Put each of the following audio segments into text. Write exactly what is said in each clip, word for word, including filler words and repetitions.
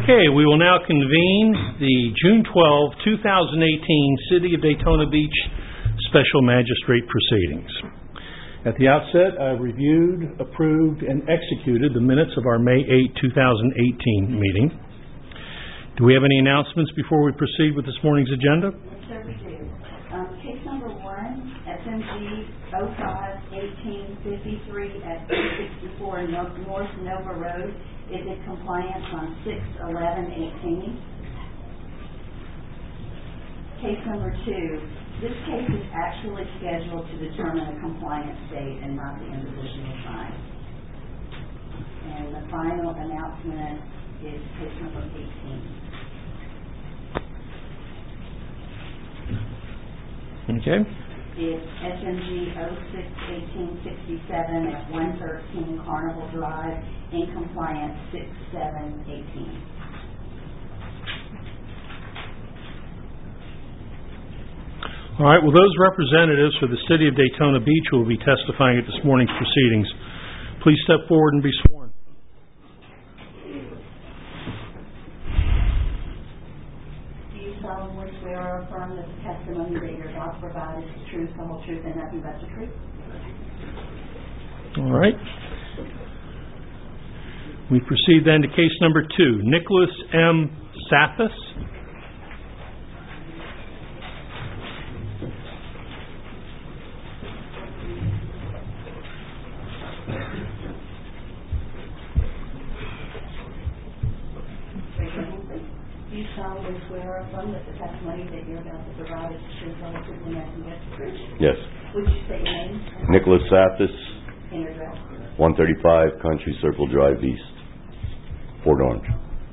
Okay, we will now convene the June twelfth, two thousand eighteen City of Daytona Beach Special Magistrate Proceedings. At the outset, I reviewed, approved, and executed the minutes of our May eighth, two thousand eighteen meeting. Do we have any announcements before we proceed with this morning's agenda? Yes, sir, we do. Um, case number one, S M G oh five eighteen fifty-three at three sixty-four North Nova Road is in compliance on six eleven eighteen. Case number two, this case is actually scheduled to determine a compliance date and not the individual time. And the final announcement is case number eighteen. Okay. It's S M G oh six eighteen sixty-seven at one thirteen Carnival Drive, in compliance six seven eighteen. All right, well, those representatives for the City of Daytona Beach who will be testifying at this morning's proceedings, please step forward and be sworn. Do you solemnly swear or affirm that the testimony that you're about to provide is the truth, the whole truth, and nothing but the truth? All right. We proceed then to case number two, Nicholas M. Sathis. Do you solemnly swear or affirm that the testimony that you're about to provide is the truth, the whole truth, and nothing but the truth? Yes. Would you state your name? Nicholas Sathis, And address. one thirty-five Country Circle Drive East, Port Orange.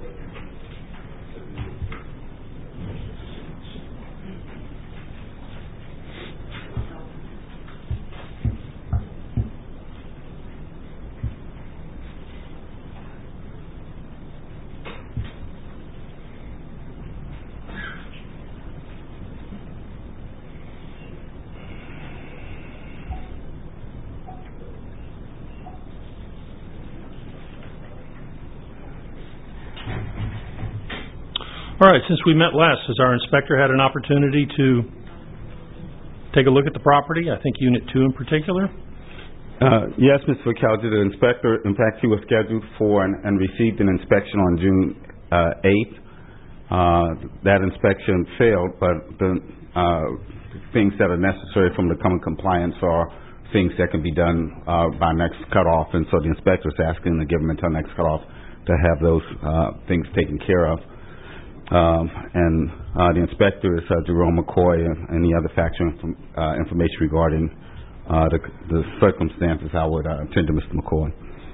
All right, since we met last, has our inspector had an opportunity to take a look at the property? I think Unit two in particular? Uh, yes, Mister McKelvey, the inspector, in fact, he was scheduled for and, and received an inspection on June uh, eighth. Uh, that inspection failed, but the uh, things that are necessary from the common compliance are things that can be done uh, by next cutoff, and so the inspector is asking to give them until next cutoff to have those uh, things taken care of. Um, and uh, the inspector is uh, Jerome McCoy, and any other factual inf- uh, information regarding uh, the, the circumstances I would uh, attend to Mister McCoy.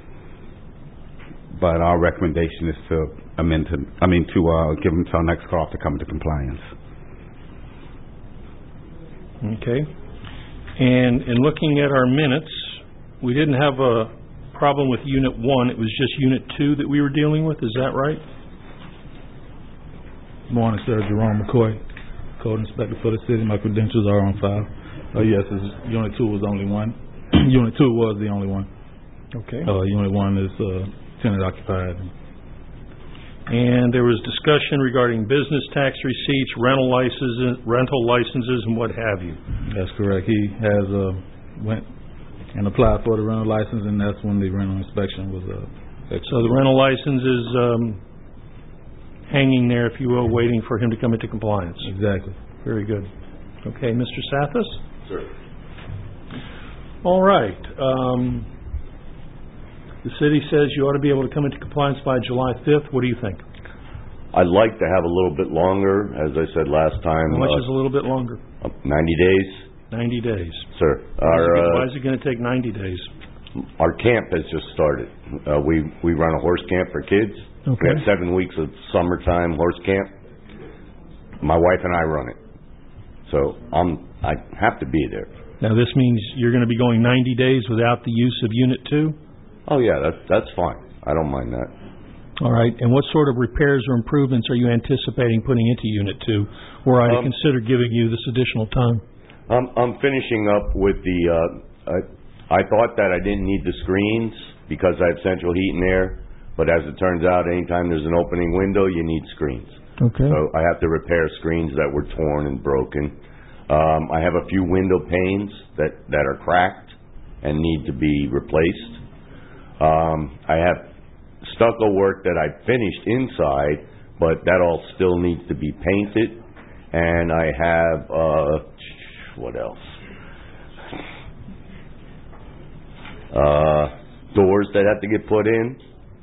But our recommendation is to amend to, I mean, to uh, give him till next call to come into compliance. Okay. And in looking at our minutes, we didn't have a problem with Unit one. It was just Unit two that we were dealing with. Is that right? Morning, sir. Jerome McCoy, Code Inspector for the city. My credentials are on file. Oh, yes, it's, Unit two was only one. Unit two was the only one. Okay. Uh, Unit one is uh, tenant occupied. And there was discussion regarding business tax receipts, rental licenses, rental licenses, and what have you. That's correct. He has uh, went and applied for the rental license, and that's when the rental inspection was. Uh, so the rental license is um, hanging there, if you will, waiting for him to come into compliance. Exactly. Very good. Okay, Mister Sathis? Sir. All right. Um, the city says you ought to be able to come into compliance by July fifth. What do you think? I'd like to have a little bit longer, as I said last time. How much uh, is a little bit longer? Uh, ninety days. ninety days. Sir. Why Our, is it, uh, why is it going to take ninety days? Our camp has just started. Uh, we, we run a horse camp for kids. Okay. We have seven weeks of summertime horse camp. My wife and I run it. So I'm, I have to be there. Now this means you're going to be going ninety days without the use of Unit two? Oh, yeah, that's, that's fine. I don't mind that. All right. And what sort of repairs or improvements are you anticipating putting into Unit two, were I to um, consider giving you this additional time? I'm, I'm finishing up with the, uh, I, I thought that I didn't need the screens because I have central heat and air. but as it turns out, anytime there's an opening window, you need screens. Okay. So I have to repair screens that were torn and broken. Um, I have a few window panes that, that are cracked and need to be replaced. Um, I have stucco work that I finished inside, but that all still needs to be painted. And I have, uh, what else? Uh, doors that have to get put in.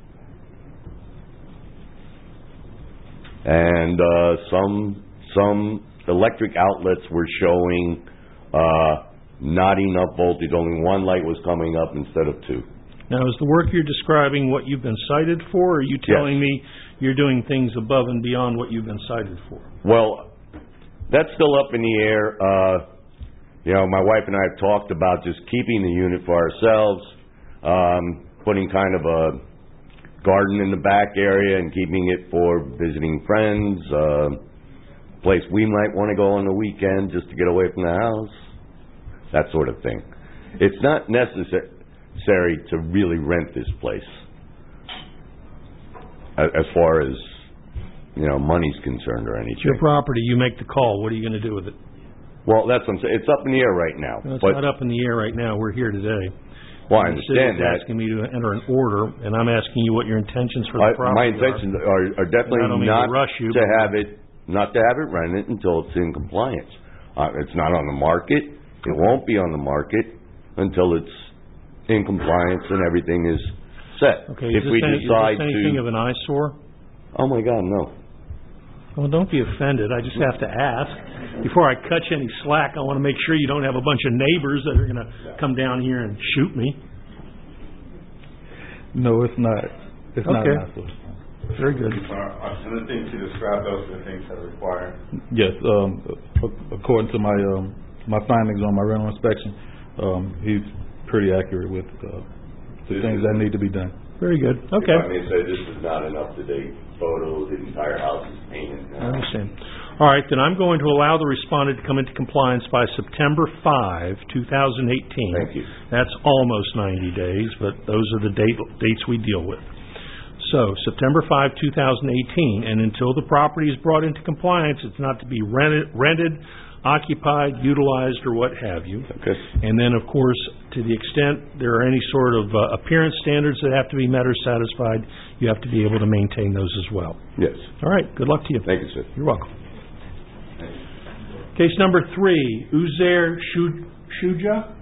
And uh, some some electric outlets were showing uh, not enough voltage. Only one light was coming up instead of two. Now, is the work you're describing what you've been cited for, or are you telling Yes. me you're doing things above and beyond what you've been cited for? Well, that's still up in the air. Uh, you know, my wife and I have talked about just keeping the unit for ourselves, um, putting kind of a garden in the back area and keeping it for visiting friends, uh, place we might want to go on the weekend just to get away from the house, that sort of thing. It's not necessary to really rent this place as far as, you know, money's concerned or anything. It's your property. You make the call. What are you going to do with it? Well, that's what I'm saying. It's up in the air right now. No, it's but, not up in the air right now. We're here today. well, I And the city understand is that. asking me to enter an order, and I'm asking you what your intentions for the I- property My are. intentions are, are definitely And I don't mean to not rush you, to but- have it, not to have it rented until it's in compliance. Uh, it's not on the market. It won't be on the market until it's in compliance and everything is set. Okay, If is we this, any, is decide this anything to, of an eyesore? oh my God, no. Well, don't be offended. I just have to ask. Before I cut you any slack, I want to make sure you don't have a bunch of neighbors that are going to come down here and shoot me. No, it's not. It's not Okay. an eyesore. Very good. And the things you described, those are the things that are required. Yes, um, a- according to my, um, my findings on my rental inspection, um, he's pretty accurate with, uh, the things that need to be done. Very good. If I Okay. may say, this is not an up-to-date photo. The entire house is painted I now. understand. All right, then I'm going to allow the respondent to come into compliance by September fifth, two thousand eighteen. Thank you. That's almost ninety days, but those are the date, dates we deal with. So, September fifth, two thousand eighteen, and until the property is brought into compliance, it's not to be rented, rented, occupied, utilized, or what have you. Okay. And then, of course, to the extent there are any sort of uh, appearance standards that have to be met or satisfied, you have to be able to maintain those as well. Yes. All right, good luck to you. Thank you, sir. You're welcome. Case number three, Uzair Shu- Shuja.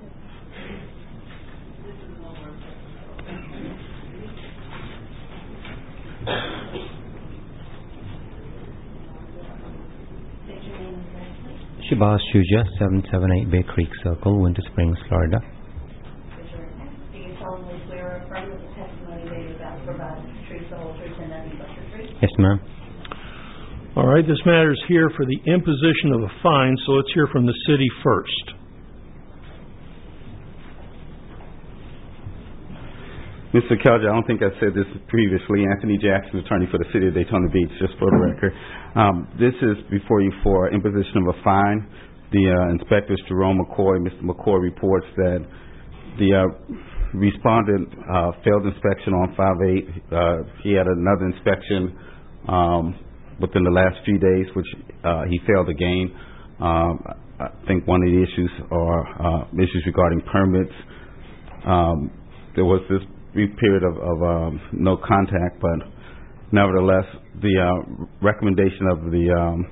Shabazz Shuja, seven seven eight Bay Creek Circle, Winter Springs, Florida. Do you solemnly swear or affirm that the testimony that you're about to provide is the truth, the whole truth, and nothing but the truth? Yes, ma'am. All right, this matter is here for the imposition of a fine, so let's hear from the city first. Mister Kelger, I don't think I said this previously. Anthony Jackson, attorney for the City of Daytona Beach, just for the record. Um, this is before you for imposition of a fine. The uh, inspectors, Jerome McCoy, Mister McCoy reports that the uh, respondent uh, failed inspection on five eight. Uh, he had another inspection um, within the last few days, which uh, he failed again. Um, I think one of the issues are uh, issues regarding permits. Um, there was this brief period of, of um, no contact, but nevertheless, the uh, recommendation of the um,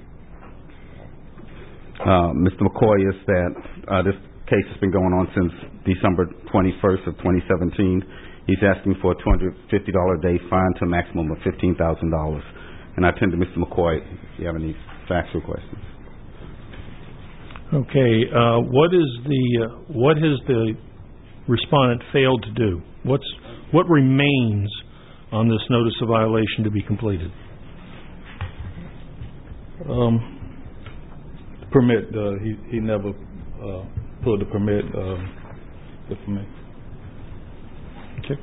uh, Mister McCoy is that uh, this case has been going on since December twenty-first of twenty seventeen. He's asking for a two hundred fifty dollars a day fine to a maximum of fifteen thousand dollars. And I turn to Mister McCoy if you have any factual questions. Okay, uh, what is the uh, what has the respondent failed to do? What's what remains on this notice of violation to be completed? Um, permit, uh, he, he never, uh, pulled the permit, um, the permit. Okay.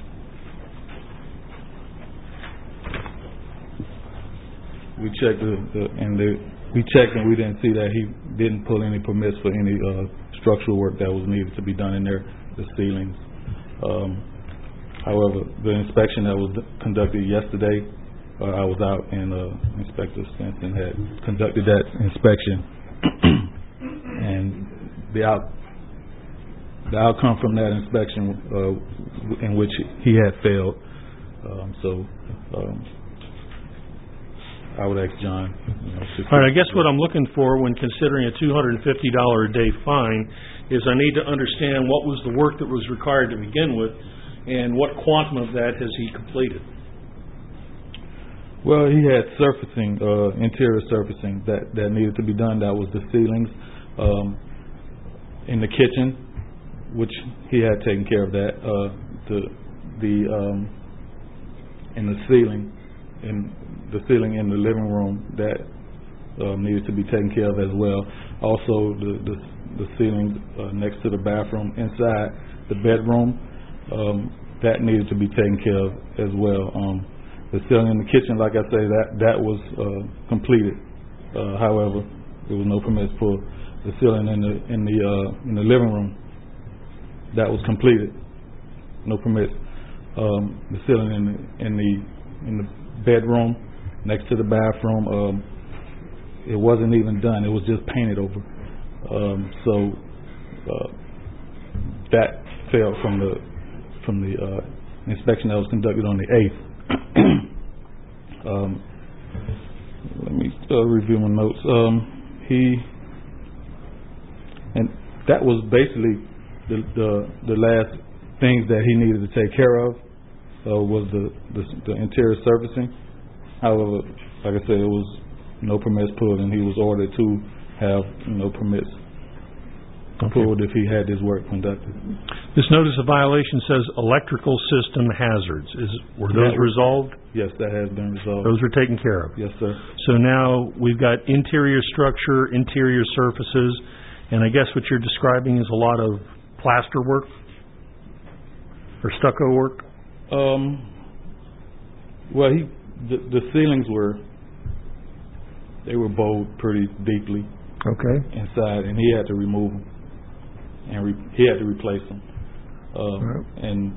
We checked the, the and the, we checked and we didn't see that he didn't pull any permits for any, uh, structural work that was needed to be done in there, the ceilings. Um, However, the inspection that was d- conducted yesterday, uh, I was out and uh, Inspector Stinson had conducted that inspection, and the out the outcome from that inspection, uh, in which he had failed. Um, so, um, I would ask John. You know, to All right, I guess what I'm looking for when considering a two hundred fifty dollars a day fine is I need to understand what was the work that was required to begin with and what quantum of that has he completed. Well, he had surfacing, uh, interior surfacing that, that needed to be done. That was the ceilings um, in the kitchen, which he had taken care of that. Uh, the the um, in the ceiling, in the ceiling in the living room, that um, needed to be taken care of as well. Also, the the, the ceiling uh, next to the bathroom inside the bedroom, um, that needed to be taken care of as well. Um, the ceiling in the kitchen, like I say, that that was uh, completed. Uh, however, there was no permits for the ceiling in the in the uh, in the living room. That was completed. No permits. Um, the ceiling in the in the in the bedroom next to the bathroom, um, it wasn't even done. It was just painted over. Um, so uh, that failed from the from the uh, inspection that was conducted on the eighth. um, let me uh, review my notes. Um, he and that was basically the, the the last things that he needed to take care of. Uh, was the, the the interior surfacing. However, like I said, it was no permits pulled, and he was ordered to have no permits Okay. pulled if he had his work conducted. This notice of violation says electrical system hazards. Is were those That was- resolved? Yes, that has been resolved. Those are taken care of. Yes, sir. So now we've got interior structure, interior surfaces, and I guess what you're describing is a lot of plaster work or stucco work. Um. Well, he the, the ceilings were they were bowed pretty deeply Okay. inside, and he had to remove them, and re, he had to replace them. Um, Right. And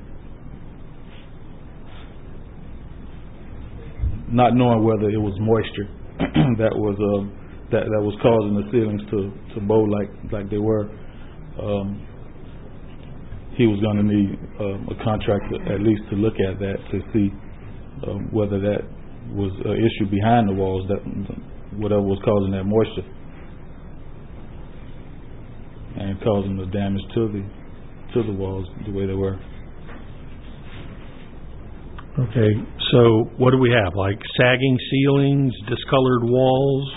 not knowing whether it was moisture that was um, that that was causing the ceilings to, to bow like like they were, um, he was going to need um, a contractor at least to look at that to see um, whether that was an issue behind the walls, that whatever was causing that moisture and causing the damage to the to the walls the way they were. Okay. So what do we have? Like sagging ceilings, discolored walls?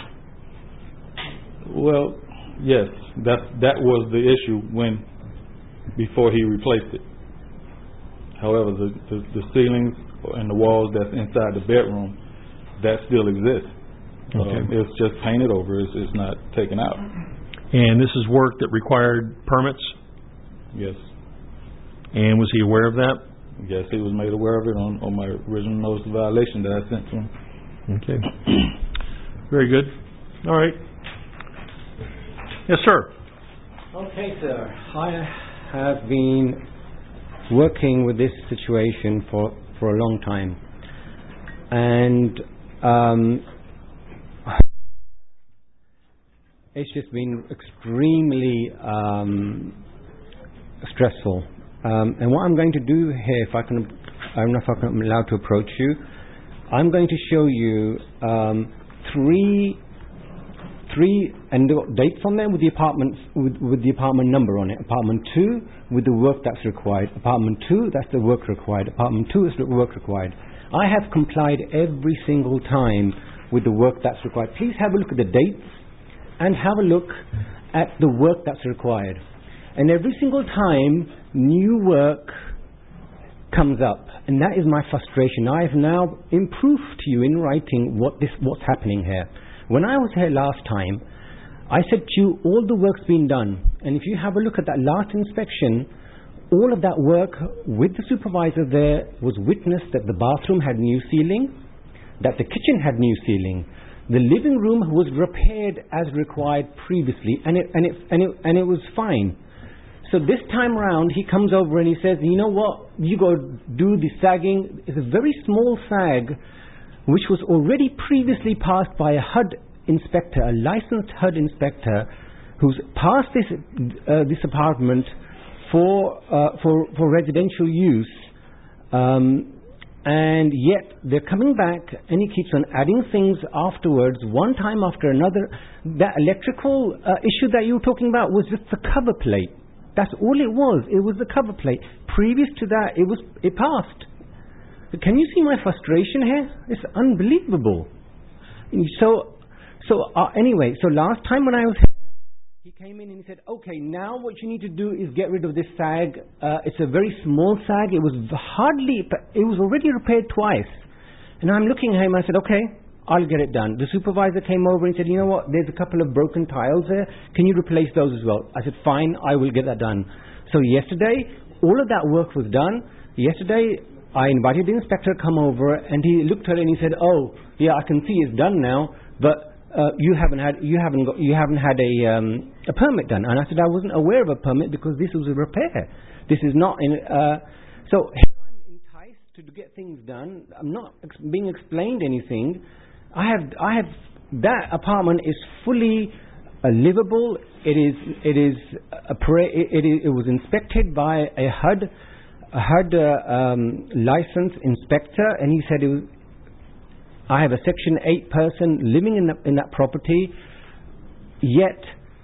Well, yes, that that was the issue when before he replaced it. However, the, the, the ceilings and the walls that's inside the bedroom, that still exists. Okay. Um, it's just painted over. It's, it's not taken out. And this is work that required permits? Yes. And was he aware of that? Yes, he was made aware of it on, on my original notice of violation that I sent to him. Okay. Very good. All right. Yes, sir. Okay, sir. I have been working with this situation for, for a long time. And um, it's just been extremely um, stressful. Um, and what I'm going to do here, if I can, I don't know if I'm allowed to approach you, I'm going to show you um, three, three, and the dates on there with the apartment, with, with the apartment number on it. Apartment two with the work that's required. Apartment two, that's the work required. Apartment two is the work required. I have complied every single time with the work that's required. Please have a look at the dates and have a look at the work that's required. And every single time, new work comes up. And that is my frustration. I have now improved to you in writing what this, what's happening here. When I was here last time, I said to you, all the work's been done. And if you have a look at that last inspection, all of that work with the supervisor there was witnessed that the bathroom had new ceiling, that the kitchen had new ceiling. The living room was repaired as required previously, and it, and it, and it, and it was fine. So this time round, he comes over and he says, you know what, you go do the sagging. It's a very small sag, which was already previously passed by a H U D inspector, a licensed H U D inspector, who's passed this uh, this apartment for uh, for for residential use, um, and yet they're coming back, and he keeps on adding things afterwards, one time after another. That electrical uh, issue that you were talking about was just the cover plate. That's all it was. It was the cover plate. Previous to that, it was it passed. Can you see my frustration here? It's unbelievable. So, so uh, anyway, so last time when I was here, he came in and he said, okay, now what you need to do is get rid of this sag. Uh, it's a very small sag. It was hardly, it was already repaired twice. And I'm looking at him, I said, okay, I'll get it done. The supervisor came over and said, you know what, there's a couple of broken tiles there. Can you replace those as well? I said, fine, I will get that done. So yesterday, all of that work was done. Yesterday, I invited the inspector to come over, and he looked at it and he said, "Oh, yeah, I can see it's done now, but uh, you haven't had you haven't got you haven't had a um, a permit done." And I said, "I wasn't aware of a permit because this was a repair. This is not in." Uh, so here I'm enticed to get things done. I'm not ex- being explained anything. I have I have that apartment is fully uh, livable. It is it is a pra- it, it, it was inspected by a H U D. I had a um, licensed inspector, and he said, it was, I have a Section eight person living in, the, in that property, yet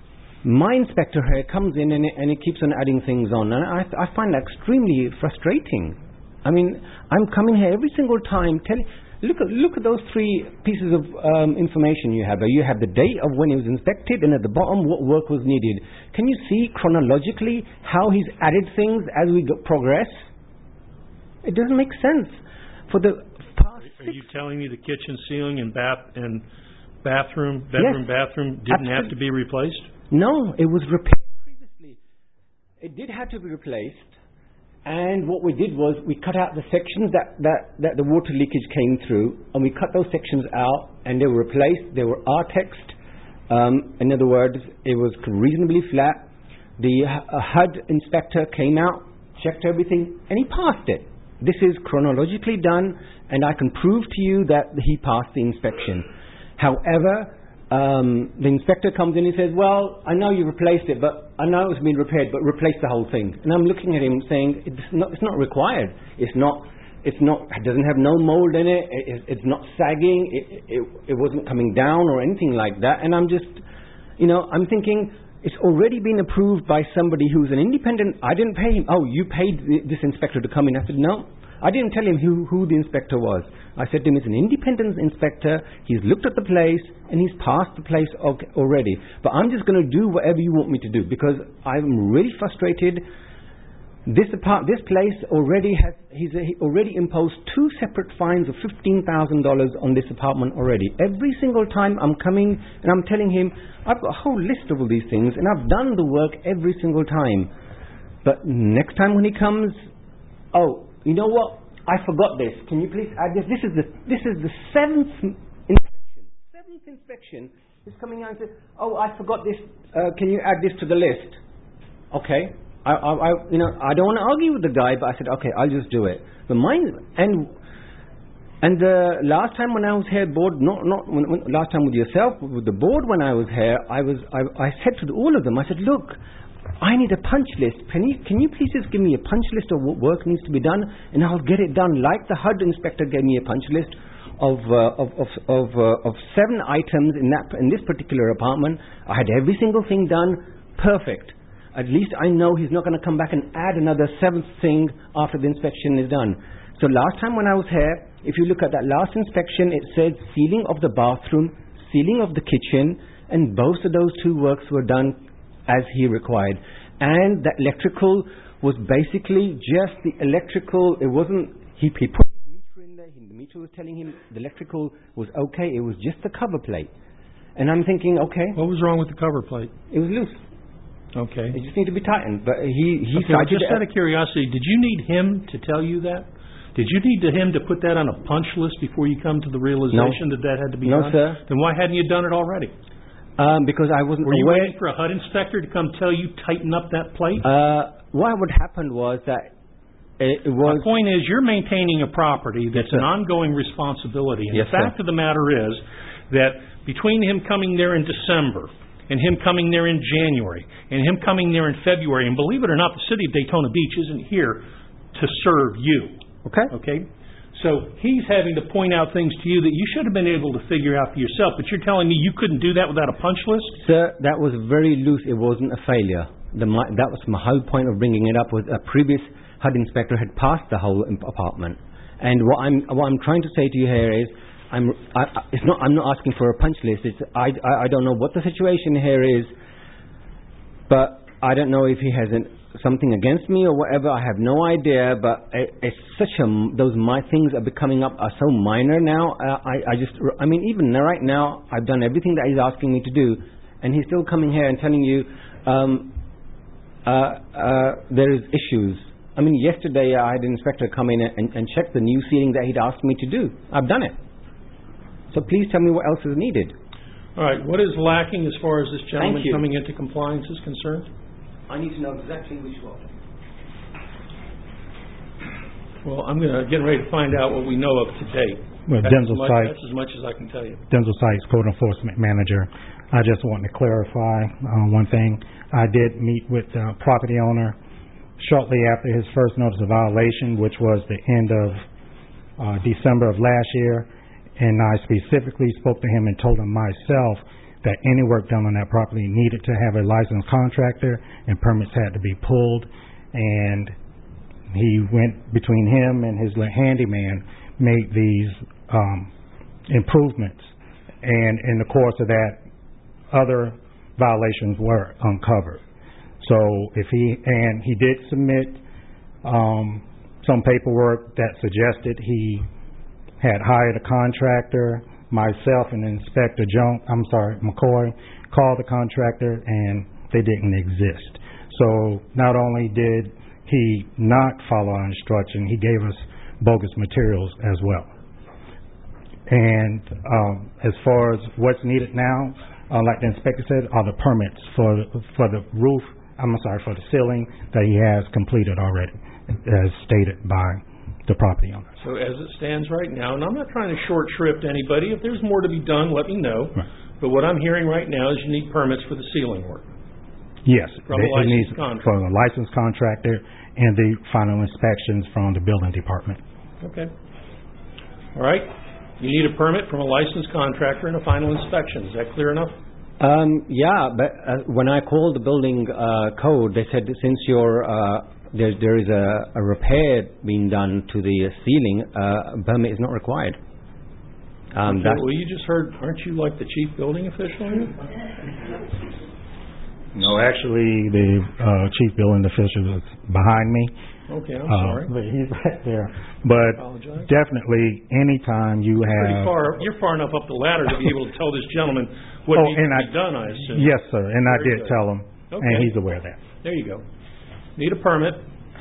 my inspector here comes in and, and he keeps on adding things on. And I, I find that extremely frustrating. I mean, I'm coming here every single time telling, look at, look at those three pieces of um, information you have. You have the date of when it was inspected, and at the bottom what work was needed. Can you see chronologically how he's added things as we go, progress? It doesn't make sense. For the past Are six you telling me the kitchen ceiling and bath and bathroom, bedroom, Yes, bathroom didn't absolutely. have to be replaced? No, it was repaired previously. It did have to be replaced, and what we did was we cut out the sections that, that, that the water leakage came through, and we cut those sections out, and they were replaced. They were R-texed. Um, in other words, it was reasonably flat. The uh, H U D inspector came out, checked everything, and he passed it. This is chronologically done, and I can prove to you that he passed the inspection. However, um, the inspector comes in and says, well, I know you replaced it, but I know it's been repaired, but replace the whole thing. And I'm looking at him saying, it's not, it's not required. It's not, it's not, it doesn't have no mold in it. it it's not sagging. It, it, it wasn't coming down or anything like that. And I'm just, you know, I'm thinking, it's already been approved by somebody who's an independent. I didn't pay him. Oh, you paid this inspector to come in. I said, no. I didn't tell him who, who the inspector was. I said to him, it's an independent inspector. He's looked at the place, and he's passed the place already. But I'm just going to do whatever you want me to do, because I'm really frustrated. This apart, this place already has, he's he already imposed two separate fines of fifteen thousand dollars on this apartment already. Every single time I'm coming and I'm telling him, I've got a whole list of all these things, and I've done the work every single time. But next time when he comes, oh, you know what? I forgot this. Can you please add this? This is the this is the seventh inspection. Seventh inspection. He's coming out and says, "Oh, I forgot this. Uh, can you add this to the list?" Okay. I, I, I, you know, I don't want to argue with the guy, but I said, "Okay, I'll just do it." But mine and and the last time when I was here, board, not not when, when, last time with yourself, with the board when I was here, I was I, I said to all of them, I said, "Look, I need a punch list. Can you, can you please just give me a punch list of what work needs to be done, and I'll get it done." Like the H U D inspector gave me a punch list of uh, of of of, uh, of seven items in that in this particular apartment. I had every single thing done perfect. At least I know he's not going to come back and add another seventh thing after the inspection is done. So last time when I was here, if you look at that last inspection, it said ceiling of the bathroom, ceiling of the kitchen, and both of those two works were done as he required. And the electrical was basically just the electrical. It wasn't, he, he put his meter in there, he, the meter was telling him the electrical was okay, it was just the cover plate. And I'm thinking, okay. What was wrong with the cover plate? It was loose. Okay. It just needed to be tightened. But he, he okay, well, cited just it out of curiosity, did you need him to tell you that? Did you need to him to put that on a punch list before you come to the realization No. that that had to be No, done? sir. Then why hadn't you done it already? Um, because I wasn't Were you aware. waiting for a H U D inspector to come tell you, tighten up that plate? Uh, what would happen was that it, it was. My point is, you're maintaining a property that's Yes, sir. an ongoing responsibility. And Yes, the fact sir. of the matter is that between him coming there in December and him coming there in January and him coming there in February, and believe it or not, the city of Daytona Beach isn't here to serve you. Okay. Okay? So he's having to point out things to you that you should have been able to figure out for yourself, but you're telling me you couldn't do that without a punch list? Sir, that was very loose. It wasn't a failure. The, my, that was my whole point of bringing it up. Was a previous H U D inspector had passed the whole im- apartment, and what I'm what I'm trying to say to you here is, I'm I, I- it's not I'm not asking for a punch list. It's I, I I don't know what the situation here is, but I don't know if he has an, something against me or whatever. I have no idea, but it, it's such a those my things are becoming up are so minor now. Uh, I I just I mean even right now I've done everything that he's asking me to do, and he's still coming here and telling you um, uh, uh, there is issues. I mean yesterday I had an inspector come in and, and check the new ceiling that he'd asked me to do. I've done it. So please tell me what else is needed. All right, what is lacking as far as this gentleman Thank you. coming into compliance is concerned? I need to know exactly which one. Well, I'm going to get ready to find out what we know of to date. Well, That's Denzel as much, Sykes, that's as much as I can tell you. Denzel Sykes, Code Enforcement Manager. I just want to clarify uh, one thing. I did meet with the property owner shortly after his first notice of violation, which was the end of uh, December of last year, and I specifically spoke to him and told him myself that any work done on that property needed to have a licensed contractor and permits had to be pulled, and he went between him and his handyman made these um, improvements, and in the course of that other violations were uncovered. So if he and he did submit um, some paperwork that suggested he had hired a contractor. Myself and Inspector Jones, I'm sorry, McCoy, called the contractor and they didn't exist. So not only did he not follow our instruction, he gave us bogus materials as well. And um, as far as what's needed now, uh, like the inspector said, are the permits for for the roof, I'm sorry, for the ceiling that he has completed already, as stated by the property owner. So as it stands right now, and I'm not trying to short shrift anybody, if there's more to be done, let me know. Right. But what I'm hearing right now is you need permits for the ceiling work. Yes, From a it- it licensed needs contractor. for a licensed contractor and the final inspections from the building department. Okay. All right. You need a permit from a licensed contractor and a final inspection. Is that clear enough? Um, yeah, but uh, when I called the building uh, code, they said since you're uh, there, there is a, a repair being done to the ceiling, uh, a permit is not required. Um, Okay, that's, well, you just heard, aren't you like the chief building official here? No, actually, the uh, chief building official is behind me. Okay, I'm Uh, sorry. but he's right there. But Apologize. definitely, anytime you Pretty have... far, you're far enough up the ladder to be able to tell this gentleman what Oh, needs and to I- be done, I assume. Yes, sir, and I Very did good. tell him, and Okay. he's aware of that. There you go. Need a permit.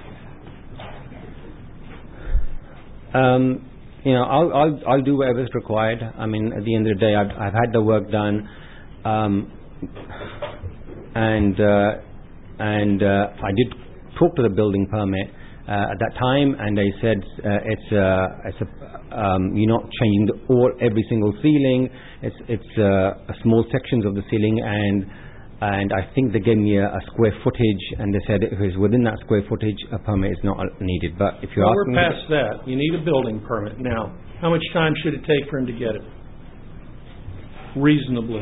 um, you know, I'll, I'll I'll do whatever is required. I mean, at the end of the day, I've I've had the work done, um, and uh, and uh, I did talk to the building permit uh, at that time, and they said uh, it's uh, it's a um, you're not changing the, all every single ceiling. It's it's uh, small sections of the ceiling, and and I think they gave me a, a square footage, and they said if it's within that square footage, a permit is not needed. But if you're Well, asking we're me- past that. You need a building permit. Now, how much time should it take for him to get it? Reasonably.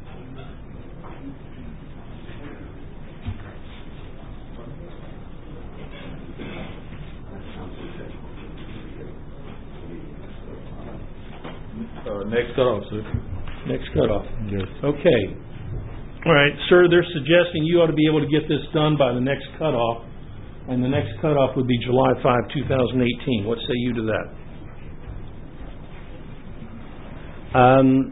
Uh, next cutoff, sir. Next cutoff. Yes. Okay. All right, sir, they're suggesting you ought to be able to get this done by the next cutoff, and the next cutoff would be July fifth, two thousand eighteen. What say you to that? Um,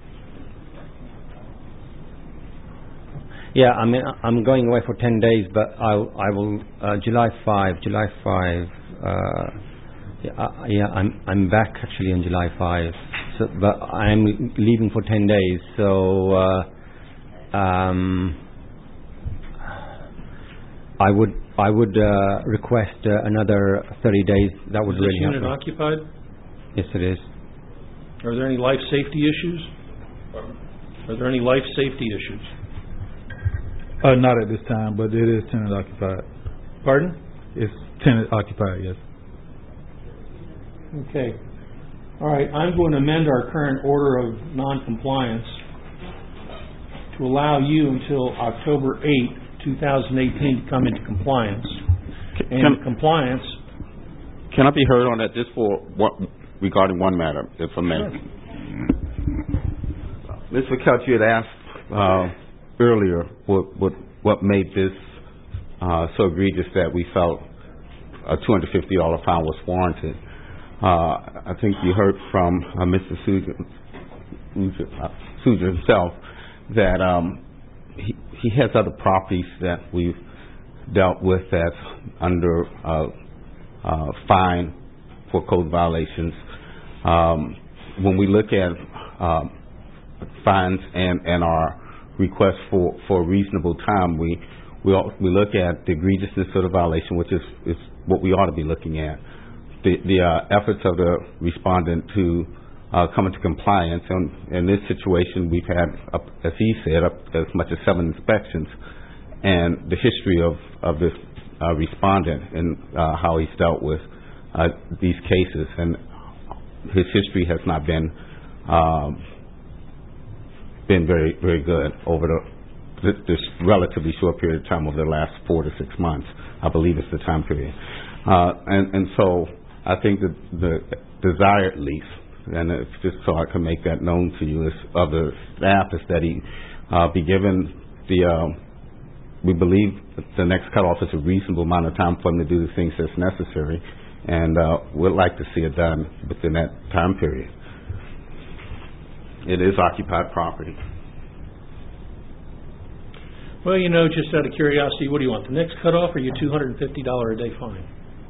yeah, I mean, I- I'm going away for ten days, but I'll, I will, uh, July fifth, July fifth, uh, yeah, uh, yeah, I'm, I'm back actually on July fifth, so, but I'm leaving for ten days, so, uh, um, I would I would uh, request uh, another thirty days. That would Is this really help. unit me. occupied? Yes, it is. Are there any life safety issues? Are there any life safety issues? Uh, not at this time, but it is tenant occupied. Pardon? It's tenant occupied, yes. Okay. All right, I'm going to amend our current order of non-compliance to allow you until October eighth, two thousand eighteen to come into compliance. And Can- compliance, Can I be heard on that just for one, regarding one matter, if I may? Miz McCouch, you had asked uh, earlier what, what what made this uh, so egregious that we felt a two hundred fifty dollars fine was warranted. Uh, I think you heard from uh, Mister Suja, uh, Suja himself that um, he, he has other properties that we've dealt with that's under uh, uh, fine for code violations. Um, when we look at uh, fines and, and our request for, for a reasonable time, we we, all, we look at the egregiousness of the violation, which is, is what we ought to be looking at. The, the uh, efforts of the respondent to uh, come into compliance. And in this situation, we've had, up, as he said, up as much as seven inspections, and the history of, of this uh, respondent and uh, how he's dealt with uh, these cases. And his history has not been um, been very, very good over the this, this relatively short period of time, over the last four to six months. I believe it's the time period. Uh, and, and so I think that the desire, at least, and it's just so I can make that known to you, is of the staff, is that he uh, be given the, uh, we believe that the next cutoff is a reasonable amount of time for him to do the things that's necessary, and uh, we'd like to see it done within that time period. It is occupied property. well, you know, just out of curiosity, what do you want, the next cutoff or your two hundred fifty dollars a day fine?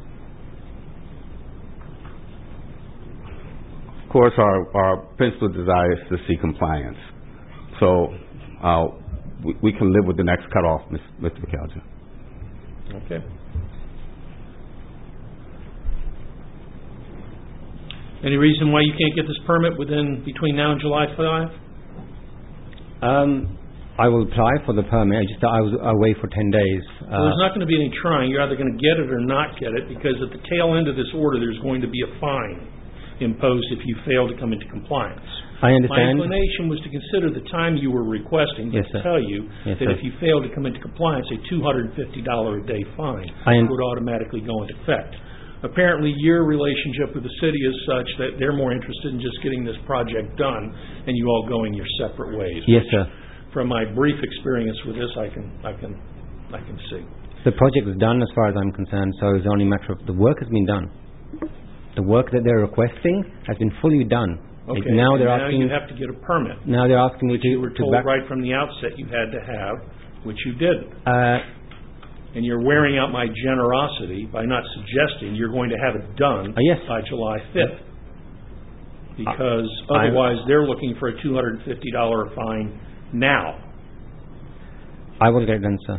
Of course, our, our principal desire is to see compliance. So uh, we, we can live with the next cutoff, Mister McAllister. Okay. Any reason why you can't get this permit within, between now and July fifth? Um, I will apply for the permit. I just I was away for ten days. Uh, Well, there's not going to be any trying. You're either going to get it or not get it, because at the tail end of this order, there's going to be a fine imposed if you fail to come into compliance. I My understand. inclination was to consider the time you were requesting, but Yes, to sir. tell you Yes, that sir. if you fail to come into compliance, a two hundred fifty dollars a day fine I un- would automatically go into effect. Apparently, your relationship with the city is such that they're more interested in just getting this project done and you all going your separate ways. Yes, sir. From my brief experience with this, I can, I can, I can see. The project is done as far as I'm concerned, so it's only a matter of the work has been done. The work that they're requesting has been fully done. It- Okay, now and they're now asking. you have to get a permit, now they're asking me which to, you were to told back. right from the outset you had to have, which you didn't. Uh, And you're wearing out my generosity by not suggesting you're going to have it done Uh, yes. by July fifth. Because I- otherwise, they're looking for a two hundred fifty dollars fine now. I will get it done, sir.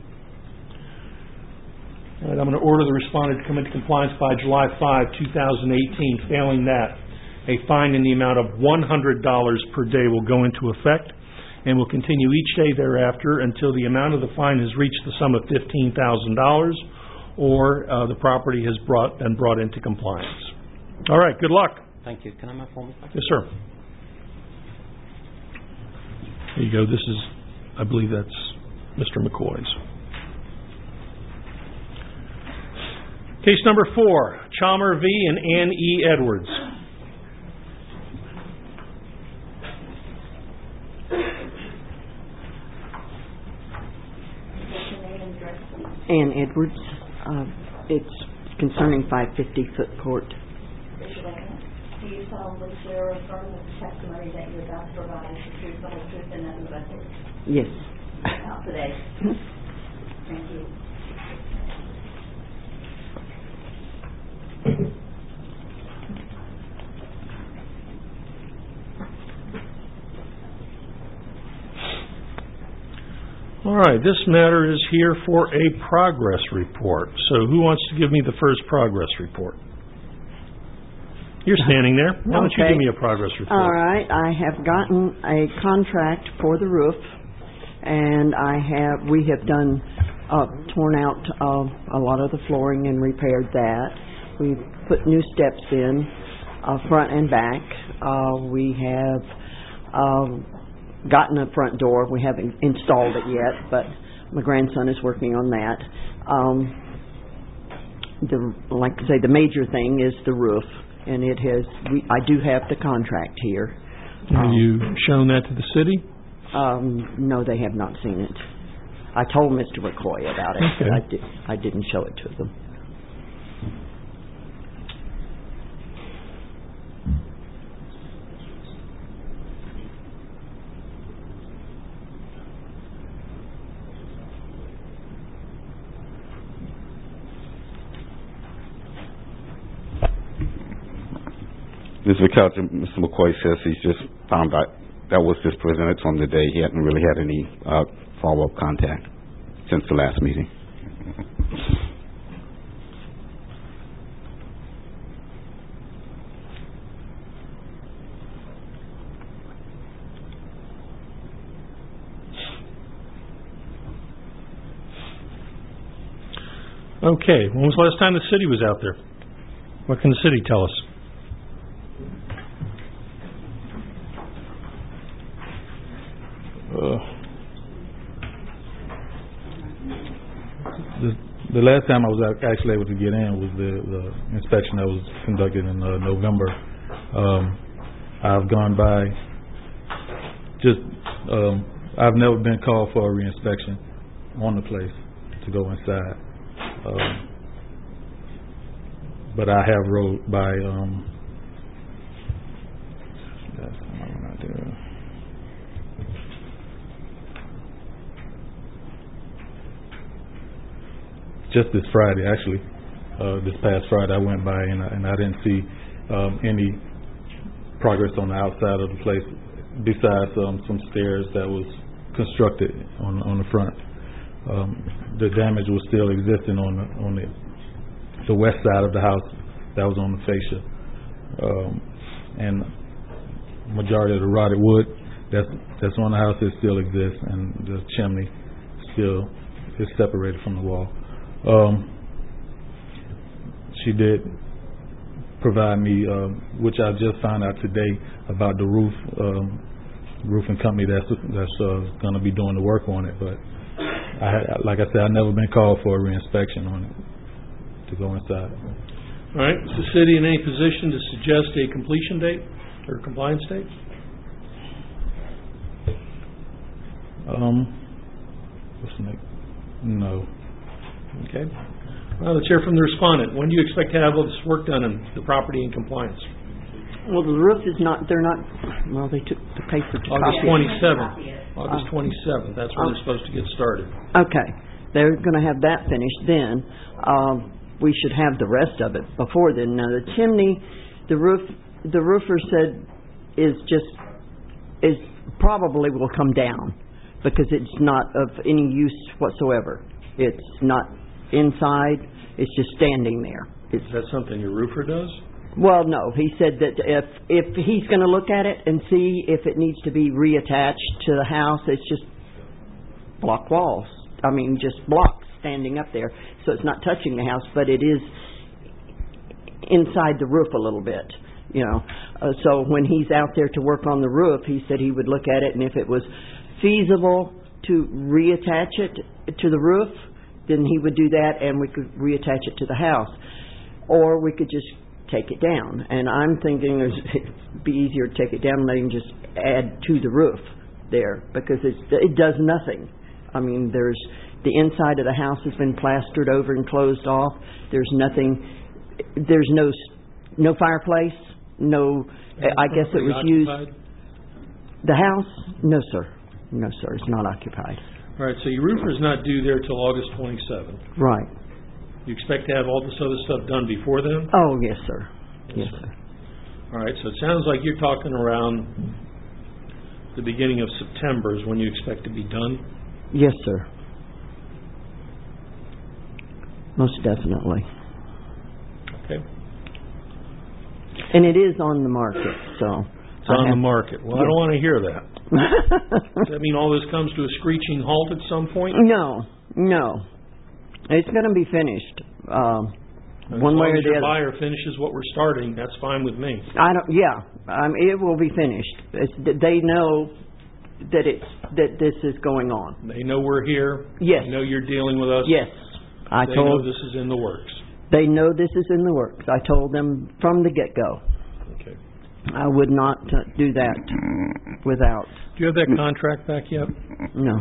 All right, I'm going to order the respondent to come into compliance by July fifth, two thousand eighteen. Failing that, a fine in the amount of one hundred dollars per day will go into effect and will continue each day thereafter until the amount of the fine has reached the sum of fifteen thousand dollars or uh, the property has brought been brought into compliance. All right, good luck. Thank you. Can I have my form back? Yes, sir. There you go. This is, I believe that's Mister McCoy's. Case number four, Chalmer V. and Ann E. Edwards. Ann Edwards. Uh, it's concerning five fifty Foot Court. Raise your right hand. Do you solemnly swear or affirm that the testimony that you're about to provide is the truth, the whole truth, and nothing but the truth? Yes. Out today. Thank you. All right, this matter is here for a progress report. So who wants to give me the first progress report? You're standing there. Why don't you Okay. give me a progress report? All right, I have gotten a contract for the roof, and I have, we have done, uh, torn out, uh, a lot of the flooring and repaired that. We've put new steps in, uh, front and back. Uh, we have, um, gotten a front door. We haven't installed it yet, but my grandson is working on that. Um, the, like I say, the major thing is the roof, and it has, we, I do have the contract here. Have you shown that to the city? Um, no, they have not seen it. I told Mister McCoy about it, Okay. but I, did, I didn't show it to them. Mister McCalter, Mister McCoy says he's just found out that was just presented to him today. He hadn't really had any uh, follow-up contact since the last meeting. Okay, when was the last time the city was out there? What can the city tell us? Uh, the, the last time I was ac- actually able to get in was the, the inspection that was conducted in uh, November. Um, I've gone by, just, um, I've never been called for a reinspection on the place to go inside. Um, but I have rode by, um, that's not there. Just this Friday, actually, uh, this past Friday, I went by and I, and I didn't see um, any progress on the outside of the place besides um, some stairs that was constructed on on the front. Um, the damage was still existing on the on the, the west side of the house that was on the fascia, um, and majority of the rotted wood that's that's on the house it still exists, and the chimney still is separated from the wall. Um, she did provide me, um, which I just found out today about the roof, um, roofing company that's that's uh, going to be doing the work on it. But I had, like I said, I've never been called for a reinspection on it to go inside. All right, is the city in any position to suggest a completion date or compliance date? Um, what's the next? No. Okay. Well, let's hear from the respondent. When do you expect to have all this work done and the property in compliance? Well, the roof is not, they're not, well, they took the paper to August copy it. twenty-seventh. August Uh, twenty-seventh. That's when uh, they're supposed to get started. Okay, they're going to have that finished then. Um, we should have the rest of it before then. Now, the chimney, the roof, the roofer said is just, is probably will come down because it's not of any use whatsoever. It's not inside, it's just standing there. It's, Is that something your roofer does? well, no, he said that if if he's going to look at it and see if it needs to be reattached to the house, it's just block walls. I mean, just blocks standing up there. So it's not touching the house, but it is inside the roof a little bit, you know. Uh, so when he's out there to work on the roof, he said he would look at it, and if it was feasible to reattach it to the roof, then he would do that, and we could reattach it to the house. Or we could just take it down. And I'm thinking it'd be easier to take it down and let him just add to the roof there, because it's, it does nothing. I mean, there's the inside of the house has been plastered over and closed off. There's nothing, there's no no fireplace, no, I guess it was used. The house? No, sir. No, sir. It's not occupied. All right, so your roofer's not due there till August twenty-seventh. Right. You expect to have all this other stuff done before then? Oh, yes, sir. Yes, sir. All right, so it sounds like you're talking around the beginning of September is when you expect to be done. Yes, sir. most definitely. Okay. And it is on the market, so. It's on the market. Well, I don't want to hear that. Does that mean all this comes to a screeching halt at some point? No, no. It's going to be finished, um, one way or the other. As long as your buyer finishes what we're starting, that's fine with me. I don't, yeah, um, it will be finished. It's, they know that it's, that this is going on. They know we're here. Yes. They know you're dealing with us. Yes. I they told. know this is in the works. They know this is in the works. I told them from the get-go. Okay. I would not uh, do that without. Do you have that contract back yet? No.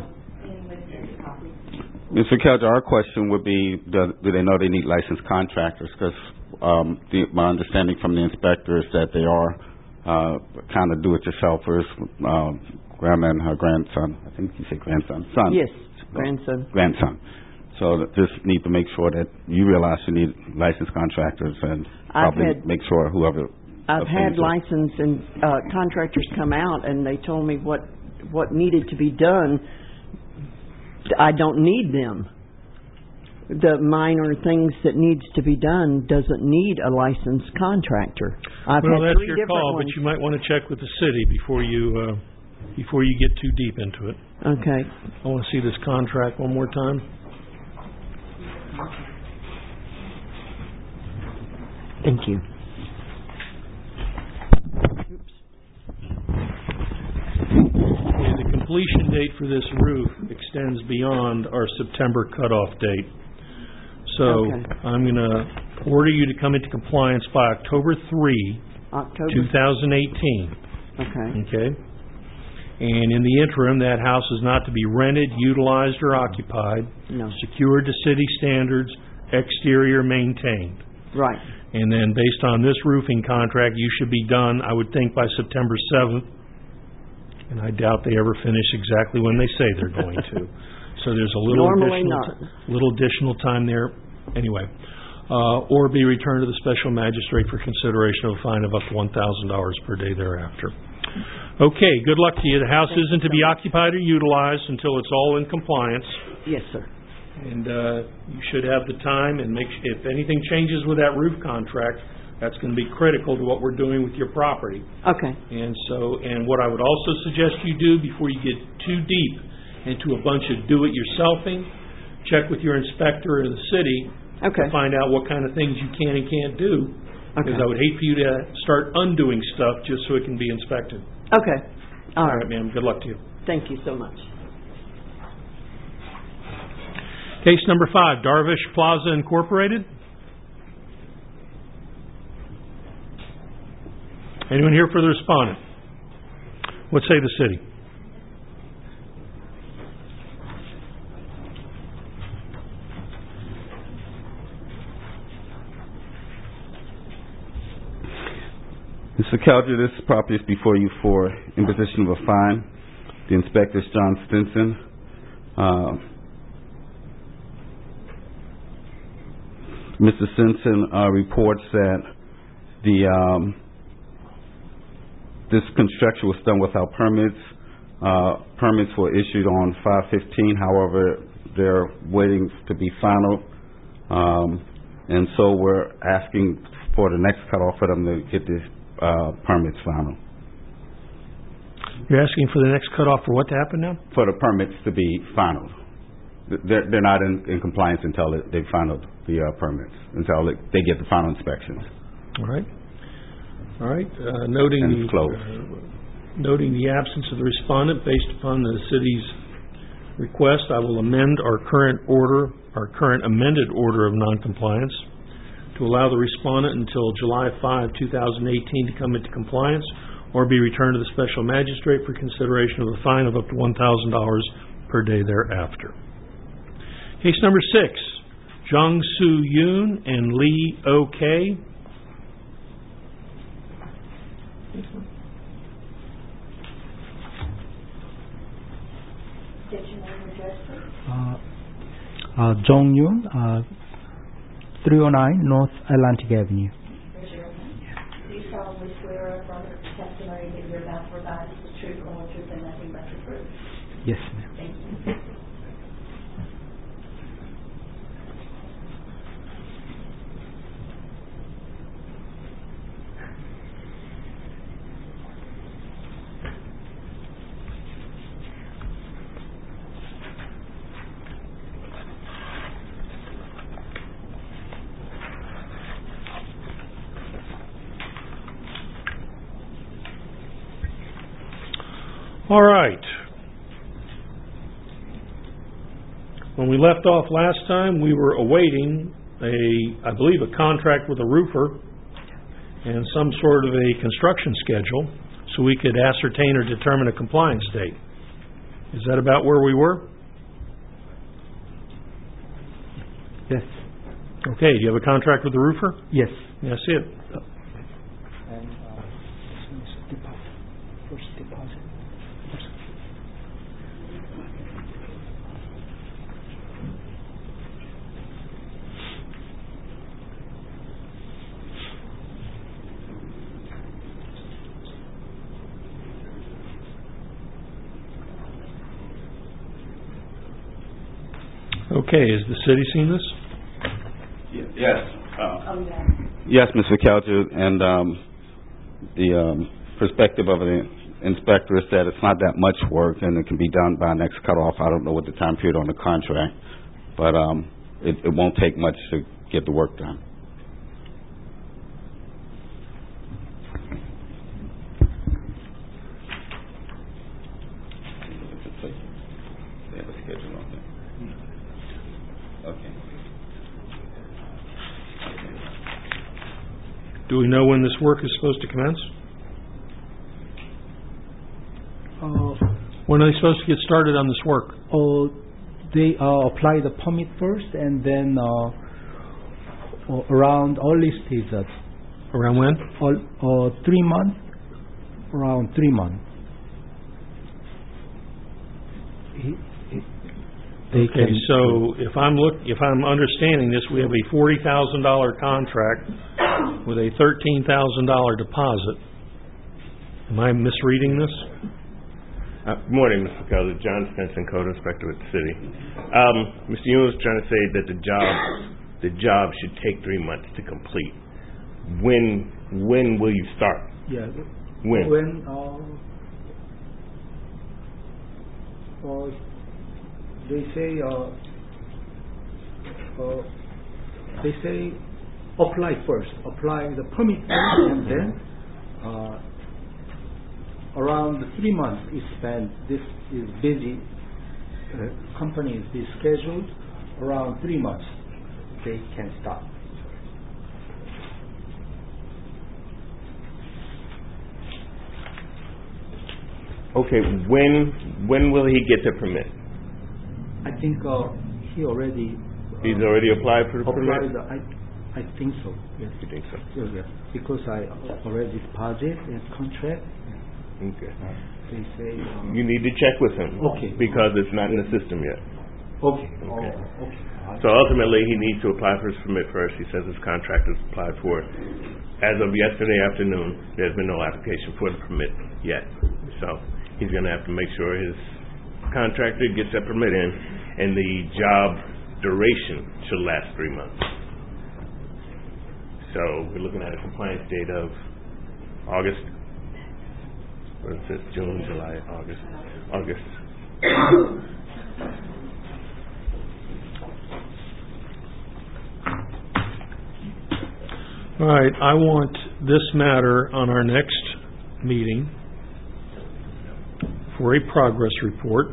Mister Kelger, our question would be, do, do they know they need licensed contractors? Because um, the, my understanding from the inspector is that they are uh, kind of do-it-yourselfers. Uh, grandma and her grandson, I think you said grandson, son. Yes, grandson. Grandson. So that just need to make sure that you realize you need licensed contractors and probably had, make sure whoever. I've had licensed and uh, contractors come out and they told me what what needed to be done. I don't need them. The minor things that needs to be done doesn't need a licensed contractor. I've well, had that's three your different call, ones. but you might want to check with the city before you uh, before you get too deep into it. Okay. I want to see this contract one more time. Thank you. And the completion date for this roof extends beyond our September cutoff date. So Okay. I'm going to order you to come into compliance by October third, October. twenty eighteen. Okay. Okay? And in the interim, that house is not to be rented, utilized, or occupied. No. Secured to city standards, exterior maintained. Right. And then based on this roofing contract, you should be done, I would think, by September seventh. And I doubt they ever finish exactly when they say they're going to. So there's a little Normally additional, not. t- little additional time there. Anyway, uh, or be returned to the special magistrate for consideration of a fine of up to one thousand dollars per day thereafter. Okay, good luck to you. The house Thank isn't you to be so much. occupied or utilized until it's all in compliance. Yes, sir. And uh, you should have the time, and make sh- if anything changes with that roof contract, that's going to be critical to what we're doing with your property. Okay. And so, and what I would also suggest you do before you get too deep into a bunch of do-it-yourselfing, check with your inspector in the city Okay. to find out what kind of things you can and can't do. Because Okay. I would hate for you to start undoing stuff just so it can be inspected. Okay. All All right. right, ma'am. Good luck to you. Thank you so much. Case number five, Darvish Plaza Incorporated. Anyone here for the respondent? What say the city? Mister Kelger, this property is before you for imposition of a fine. The inspector is John Stinson. Uh, Mister Stinson uh, reports that the um, this construction was done without permits. Uh, permits were issued on five fifteen. However, they're waiting to be final, um, and so we're asking for the next cutoff for them to get this uh, permits final. You're asking for the next cutoff for what to happen now? For the permits to be final. They're, they're not in, in compliance until it, they've finalized the uh, permits, until it, they get the final inspections. All right. All right. Uh, noting And the it's closed. uh, noting the absence of the respondent based upon the city's request, I will amend our current order, our current amended order of noncompliance to allow the respondent until July fifth, twenty eighteen to come into compliance or be returned to the special magistrate for consideration of a fine of up to one thousand dollars per day thereafter. Case number six, Jung Soo Yoon and Lee O.K. State your name and address, please. Uh, uh, Jong Yoon, uh, three oh nine North Atlantic Avenue. Raise your right hand. Do you solemnly swear or affirm that the testimony that you're about to provide is the truth, the whole truth, and nothing but the truth? Yes, ma'am. Thank you. All right. When we left off last time, we were awaiting a, I believe, a contract with a roofer and some sort of a construction schedule so we could ascertain or determine a compliance date. Is that about where we were? Yes. Okay, do you have a contract with the roofer? Yes. Yeah, I see it. And uh, deposit, first deposit. Okay, has the city seen this? Yes. Oh, yeah. Yes, Mister Calger, and um, the um, perspective of an inspector is that it's not that much work and it can be done by next cutoff. I don't know what the time period on the contract, but um, it, it won't take much to get the work done. They have a schedule on there. Okay. Do we know when this work is supposed to commence? Uh, When are they supposed to get started on this work? uh, they uh, apply the permit first, and then uh, uh, around earliest is uh, Around when? all, uh, three months. Around three months. He, he, they Okay, can, so if I'm look, if I'm understanding this, we have a forty thousand dollar contract with a thirteen thousand dollar deposit. Am I misreading this? Uh, Good morning, Mister Keller. John Spencer, Code Inspector with the city. Um, Mister Yoon was trying to say that the job, the job should take three months to complete. When, when will you start? yeah. When? When uh, uh, they say uh, uh, they say apply first, apply the permit first, and then uh, around three months is spent. This is busy. Uh, company is be scheduled around three months. They can start. Okay, when, when will he get the permit? I think uh, he already uh, He's already applied for the applied. permit? I I think so. Yes. You think so? Yeah, yeah. Because I already deposit and contract. Okay. Uh, they say. Uh, You need to check with him. Okay. Because it's not in the system yet. okay. Okay. Oh, okay. So ultimately, he needs to apply for his permit first. He says his contract is applied for. As of yesterday afternoon, there's been no application for the permit yet. So he's going to have to make sure his contractor gets that permit in, and the job duration should last three months. So we're looking at a compliance date of August. What is it? June, July, August. August. All right, I want this matter on our next meeting for a progress report.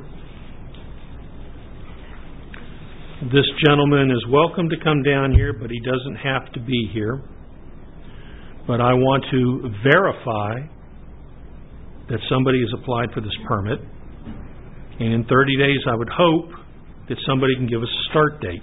This gentleman is welcome to come down here, but he doesn't have to be here. But I want to verify that somebody has applied for this permit. And in thirty days, I would hope that somebody can give us a start date.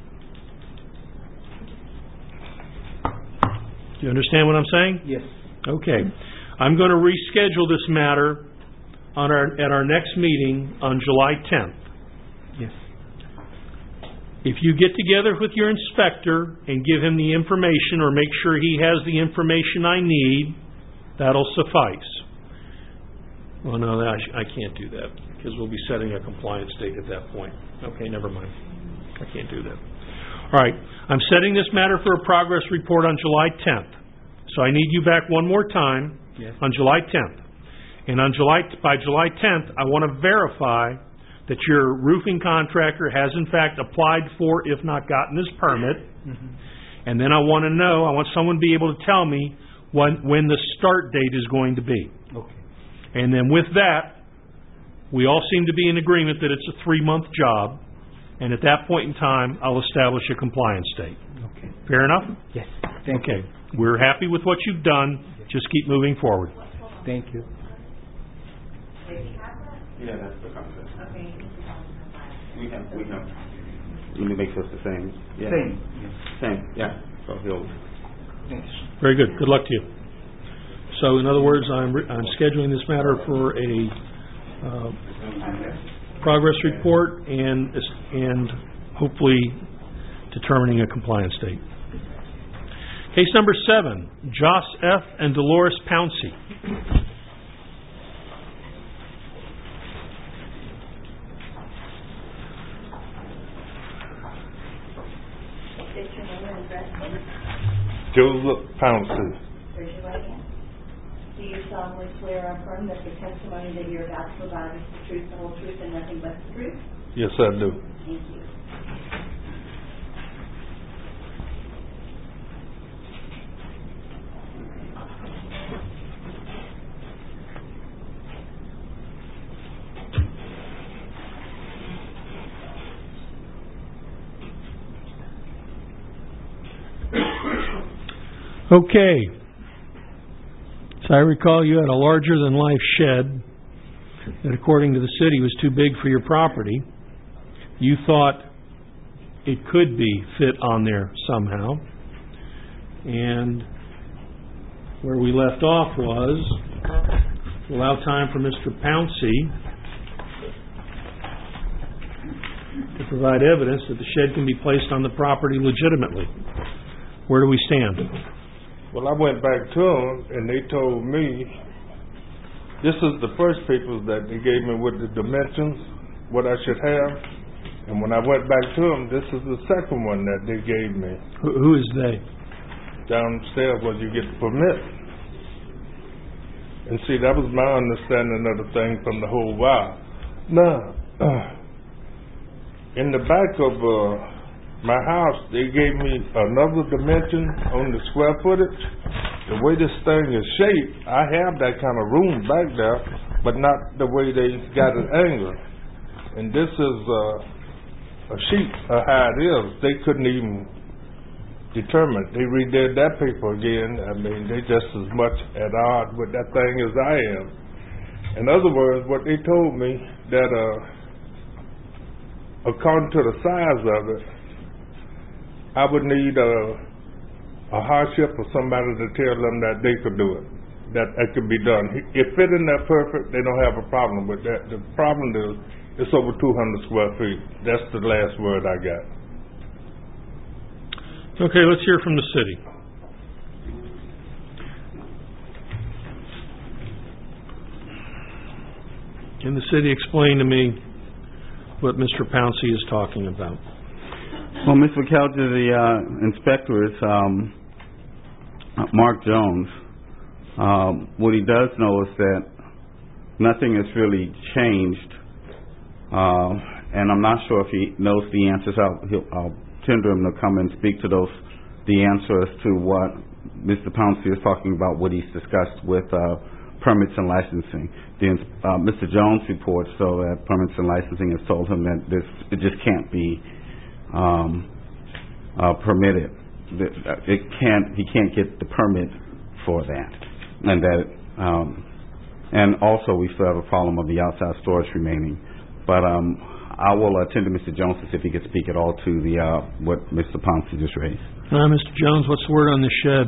Do you understand what I'm saying? Yes. Okay. I'm going to reschedule this matter on our, at our next meeting on July tenth. Yes. If you get together with your inspector and give him the information or make sure he has the information I need, that'll suffice. Well, no, I, sh- I can't do that because we'll be setting a compliance date at that point. Okay, never mind. I can't do that. All right. I'm setting this matter for a progress report on July tenth. So I need you back one more time Yes. on July tenth. And on July by July tenth, I want to verify that your roofing contractor has in fact applied for, if not gotten his permit. Mm-hmm. And then I want to know, I want someone to be able to tell me when, when the start date is going to be. Okay. And then with that, we all seem to be in agreement that it's a three-month job, and at that point in time, I'll establish a compliance date. Okay. Fair enough? Yes. Thank Okay. you. We're happy with what you've done. Just keep moving forward. Thank you. Yeah, that's the concept. We have, we have. Let me make sure it's the same. Yeah. Same. Same, yeah. So he'll. Thanks. Very good. Good luck to you. So, in other words, I'm, re- I'm scheduling this matter for a uh, progress report and, and hopefully determining a compliance date. Case number seven, Joss F. and Dolores Pouncey. State your name and address, please. Joseph Pouncey. Raise your right hand. Do you solemnly swear or affirm that the testimony that you're about to provide is the truth, the whole truth, and nothing but the truth? Yes, I do. Thank you. Okay. So I recall you had a larger-than-life shed that, according to the city, was too big for your property. You thought it could be fit on there somehow. And where we left off was to allow time for Mister Pouncey to provide evidence that the shed can be placed on the property legitimately. Where do we stand? Well, I went back to them, and they told me, this is the first people that they gave me with the dimensions, what I should have. And when I went back to them, this is the second one that they gave me. Who, who is they? Downstairs where you get the permit. And see, that was my understanding of the thing from the whole while. Now, uh, in the back of uh, my house, they gave me another dimension on the square footage. The way this thing is shaped, I have that kind of room back there, but not the way they got it angled. And this is uh, a sheet of how it is. They couldn't even determine. They redid that paper again. I mean, they just as much at odds with that thing as I am. In other words, what they told me, that uh, according to the size of it, I would need a, a hardship or somebody to tell them that they could do it, that it could be done. If it isn't that perfect, they don't have a problem with that. The problem is it's over two hundred square feet. That's the last word I got. Okay, let's hear from the city. Can the city explain to me what Mister Pouncey is talking about? Well, Mister McAllister, the uh, inspector is um, Mark Jones. Um, what he does know is that nothing has really changed, uh, and I'm not sure if he knows the answers. I'll, he'll, I'll tender him to come and speak to those, the answer as to what Mister Pouncey is talking about, what he's discussed with uh, permits and licensing. The, uh, Mister Jones reports, so that permits and licensing has told him that this it just can't be Um, uh, permitted. It can't. He can't get the permit for that, and that. Um, and also, we still have a problem of the outside storage remaining. But um, I will attend to Mister Jones to see if he could speak at all to the uh, what Mister Pouncey just raised. Uh, Mister Jones, what's the word on the shed?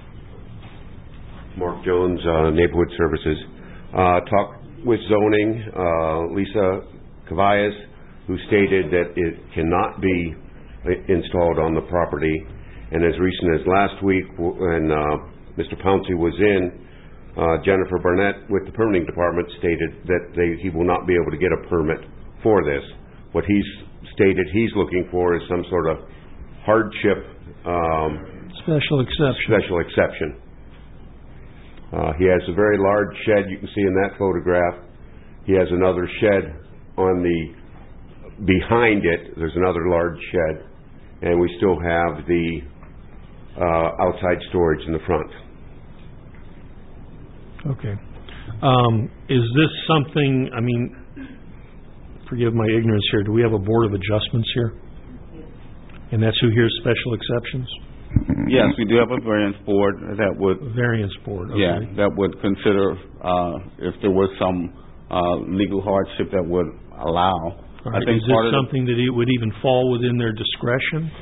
Mark Jones, uh, Neighborhood Services. Uh, talked with zoning, uh, Lisa Cavallas, who stated that it cannot be installed on the property. And as recent as last week, when uh, Mister Pouncey was in, uh, Jennifer Burnett with the permitting department stated that they, he will not be able to get a permit for this. What he's stated he's looking for is some sort of hardship um, special exception. Special exception. Uh, he has a very large shed. You can see in that photograph. He has another shed on the behind it. There's another large shed, and we still have the uh, outside storage in the front. Okay. Um, is this something? I mean, forgive my ignorance here, do we have a Board of Adjustments here? And that's who hears special exceptions? Yes, we do have a variance board that would, Variance Board, okay. yeah, that would consider, uh, if there was some, uh, legal hardship that would allow. All I right. think Is part it of the- something that it would even fall within their discretion?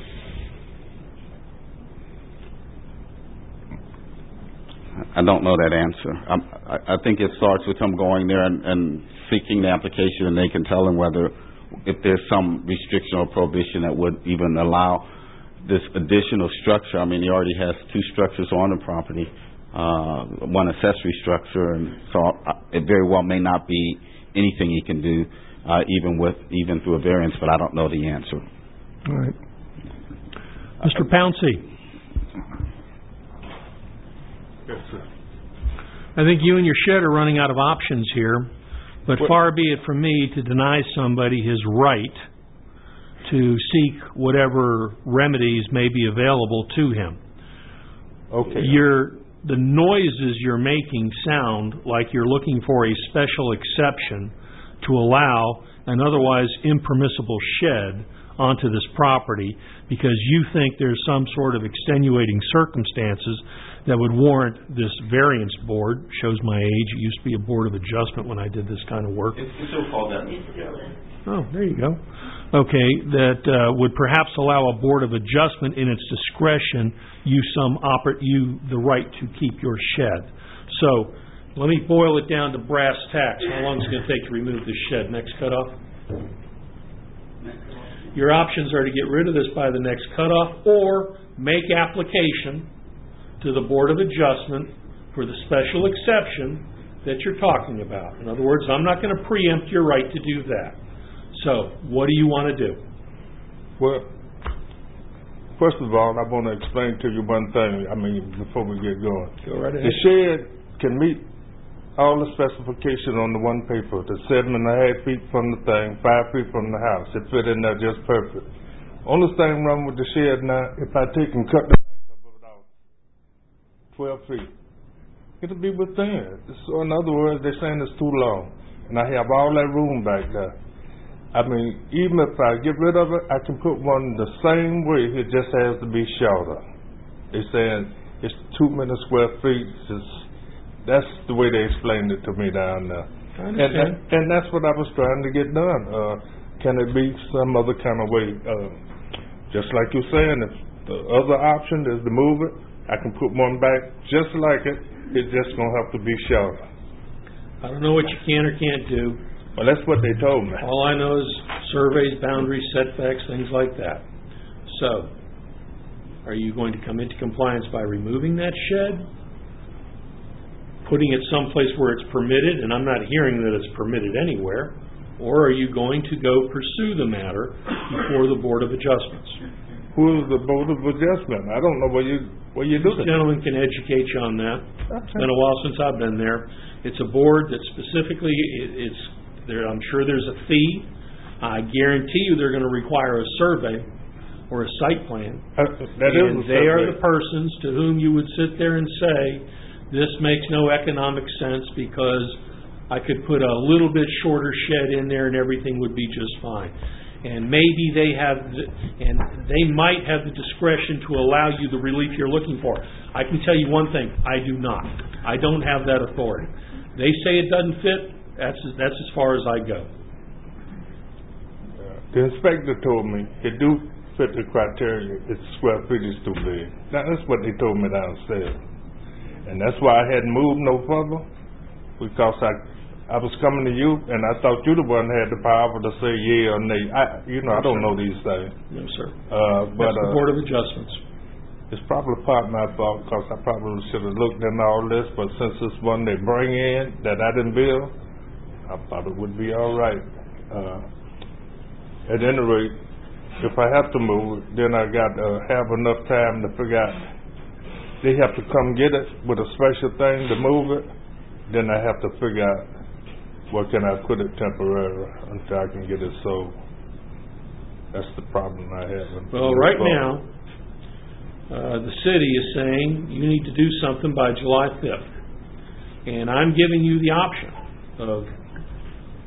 I don't know that answer. Um, I, I think it starts with them going there and, and seeking the application, and they can tell them whether, if there's some restriction or prohibition that would even allow this additional structure. I mean, he already has two structures on the property, uh, one accessory structure, and so uh, it very well may not be anything he can do, uh, even with, even through a variance, but I don't know the answer. All right. Mister Pouncey? Yes, sir. I think you and your shed are running out of options here, but far be it from me to deny somebody his right to seek whatever remedies may be available to him. Okay. You're, the noises you're making sound like you're looking for a special exception to allow an otherwise impermissible shed onto this property because you think there's some sort of extenuating circumstances that would warrant this variance board. Shows my age. It used to be a board of adjustment when I did this kind of work. It's still called that. Oh, there you go. Okay, that uh, would perhaps allow a board of adjustment in its discretion you some oper- you the right to keep your shed. So let me boil it down to brass tacks. How long is it going to take to remove this shed? Next cutoff? Your options are to get rid of this by the next cutoff or make application to the Board of Adjustment for the special exception that you're talking about. In other words, I'm not going to preempt your right to do that. So, what do you want to do? Well, first of all, I want to explain to you one thing, I mean, before we get going. Go right The ahead. shed can meet all the specifications on the one paper. The seven and a half feet from the thing, five feet from the house. It fit in there just perfect. Only thing wrong with the shed now, if I take and cut the back of it out twelve feet, it'll be within. So in other words, they're saying it's too long. And I have all that room back there. I mean, even if I get rid of it, I can put one the same way. It just has to be shorter. They're saying it's too many square feet. It's, that's the way they explained it to me down there. I And, understand. and, and that's what I was trying to get done. Uh, can it be some other kind of way? Uh, just like you're saying, if the other option is to move it, I can put one back just like it. It's just going to have to be shorter. I don't know what you can or can't do. Well, that's what they told me. All I know is surveys, boundaries, setbacks, things like that. So, are you going to come into compliance by removing that shed? Putting it someplace where it's permitted, and I'm not hearing that it's permitted anywhere, or are you going to go pursue the matter before the Board of Adjustments? Who is the Board of Adjustment? I don't know where you where you do This that. gentleman can educate you on that. It's been a while since I've been there. It's a board that specifically, it- it's there. I'm sure there's a fee. I guarantee you they're going to require a survey or a site plan. Uh, that is And a they are survey. the persons to whom you would sit there and say, this makes no economic sense because I could put a little bit shorter shed in there and everything would be just fine. And maybe they have, the- and they might have the discretion to allow you the relief you're looking for. I can tell you one thing, I do not. I don't have that authority. They say it doesn't fit, that's, that's as far as I go. The inspector told me it do fit the criteria. Its square feet is too big. Now, that's what they told me downstairs. And that's why I hadn't moved no further, because I I was coming to you, and I thought you the one that had the power to say yeah or nay. I, you know, I don't know these things. No, sir. Uh, but That's the uh, Board of Adjustments. it's probably part of my fault, because I probably should have looked into all this, but since it's one they bring in that I didn't build, I thought it would be all right. Uh, at any rate, if I have to move it, then I got to have enough time to figure out. They have to come get it with a special thing to move it. Then I have to figure out where can I put it temporarily until I can get it sold. That's the problem I have. Well, right now, uh, the city is saying you need to do something by July fifth. And I'm giving you the option of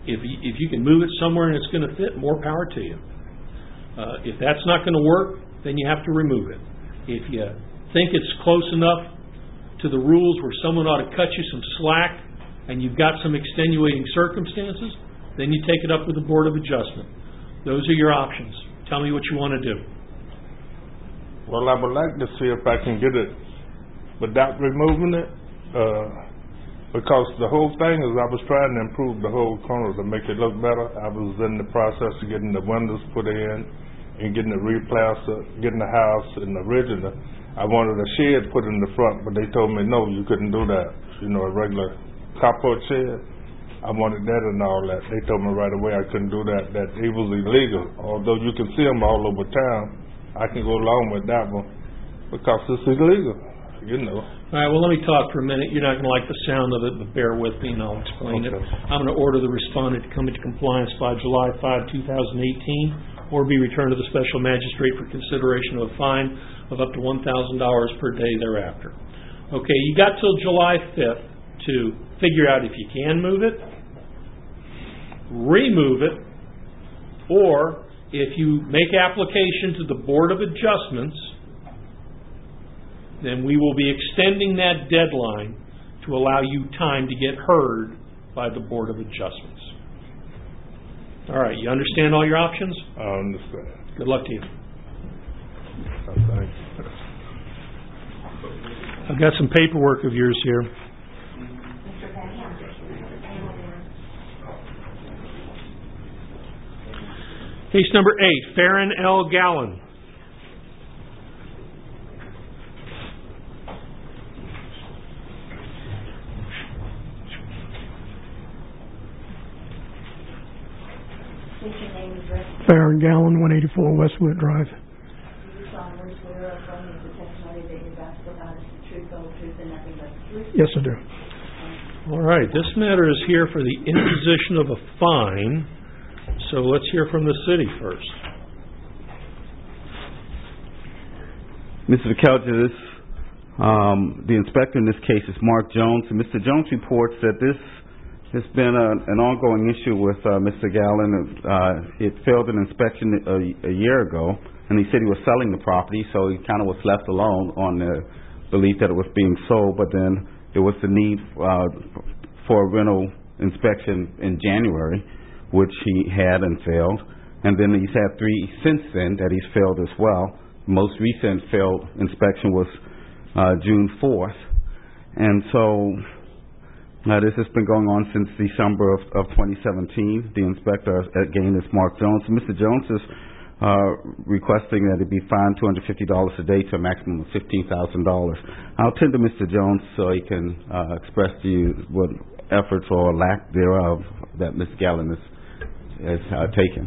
If you, if you can move it somewhere and it's going to fit, more power to you. Uh, if that's not going to work, then you have to remove it. If you think it's close enough to the rules where someone ought to cut you some slack and you've got some extenuating circumstances, then you take it up with the Board of Adjustment. Those are your options. Tell me what you want to do. Well, I would like to see if I can get it without removing it, uh, because the whole thing is I was trying to improve the whole corner to make it look better. I was in the process of getting the windows put in and getting it replastered, getting the house in the original. I wanted a shed put in the front, but they told me no, you couldn't do that. You know, a regular carport shed. I wanted that and all that. They told me right away I couldn't do that, that it was illegal. Although you can see them all over town, I can go along with that one because it's illegal, you know. All right, well, let me talk for a minute. You're not going to like the sound of it, but bear with me and I'll explain Okay. it. I'm going to order the respondent to come into compliance by July fifth, two thousand eighteen, or be returned to the special magistrate for consideration of a fine of up to one thousand dollars per day thereafter. Okay, you got till July fifth to figure out if you can move it, remove it, or if you make application to the Board of Adjustments, then we will be extending that deadline to allow you time to get heard by the Board of Adjustments. All right, you understand all your options? I understand. Good luck to you. I thank you. I've got some paperwork of yours here. Case number eight, Farron L. Gallen. Farron Gallen, one eighty-four Westwood Drive. Do you solemnly swear or affirm that the testimony that you're about to provide is the truth, the whole truth, and nothing but the truth? Yes, I do. All right, this matter is here for the imposition of a fine, so let's hear from the city first. Mister Calgidis, um, the inspector in this case is Mark Jones, and Mister Jones reports that this has been a, an ongoing issue with uh, Mister Gallen. Uh, it failed an inspection a, a year ago, and he said he was selling the property, so he kind of was left alone on the belief that it was being sold, but then there was the need uh, for a rental inspection in January, which he had and failed, and then he's had three since then that he's failed as well. The most recent failed inspection was uh, June fourth, and so Uh, this has been going on since December of, of twenty seventeen. The inspector, again, is Mark Jones. Mister Jones is uh, requesting that it be fined two hundred fifty dollars a day to a maximum of fifteen thousand dollars. I'll tend to Mister Jones so he can uh, express to you what efforts or lack thereof that Miz Gallen has, has uh, taken.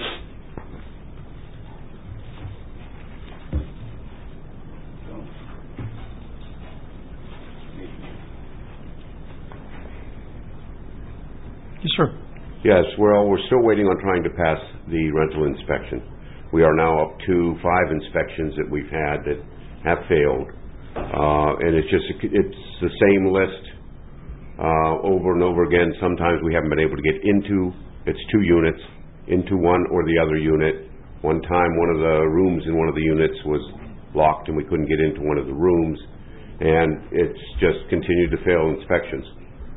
Yes, sir. Yes, well, we're still waiting on trying to pass the rental inspection. We are now up to five inspections that we've had that have failed. Uh, and it's just, it's the same list, uh, over and over again. Sometimes we haven't been able to get into, it's two units, into one or the other unit. One time, one of the rooms in one of the units was locked and we couldn't get into one of the rooms. And it's just continued to fail inspections.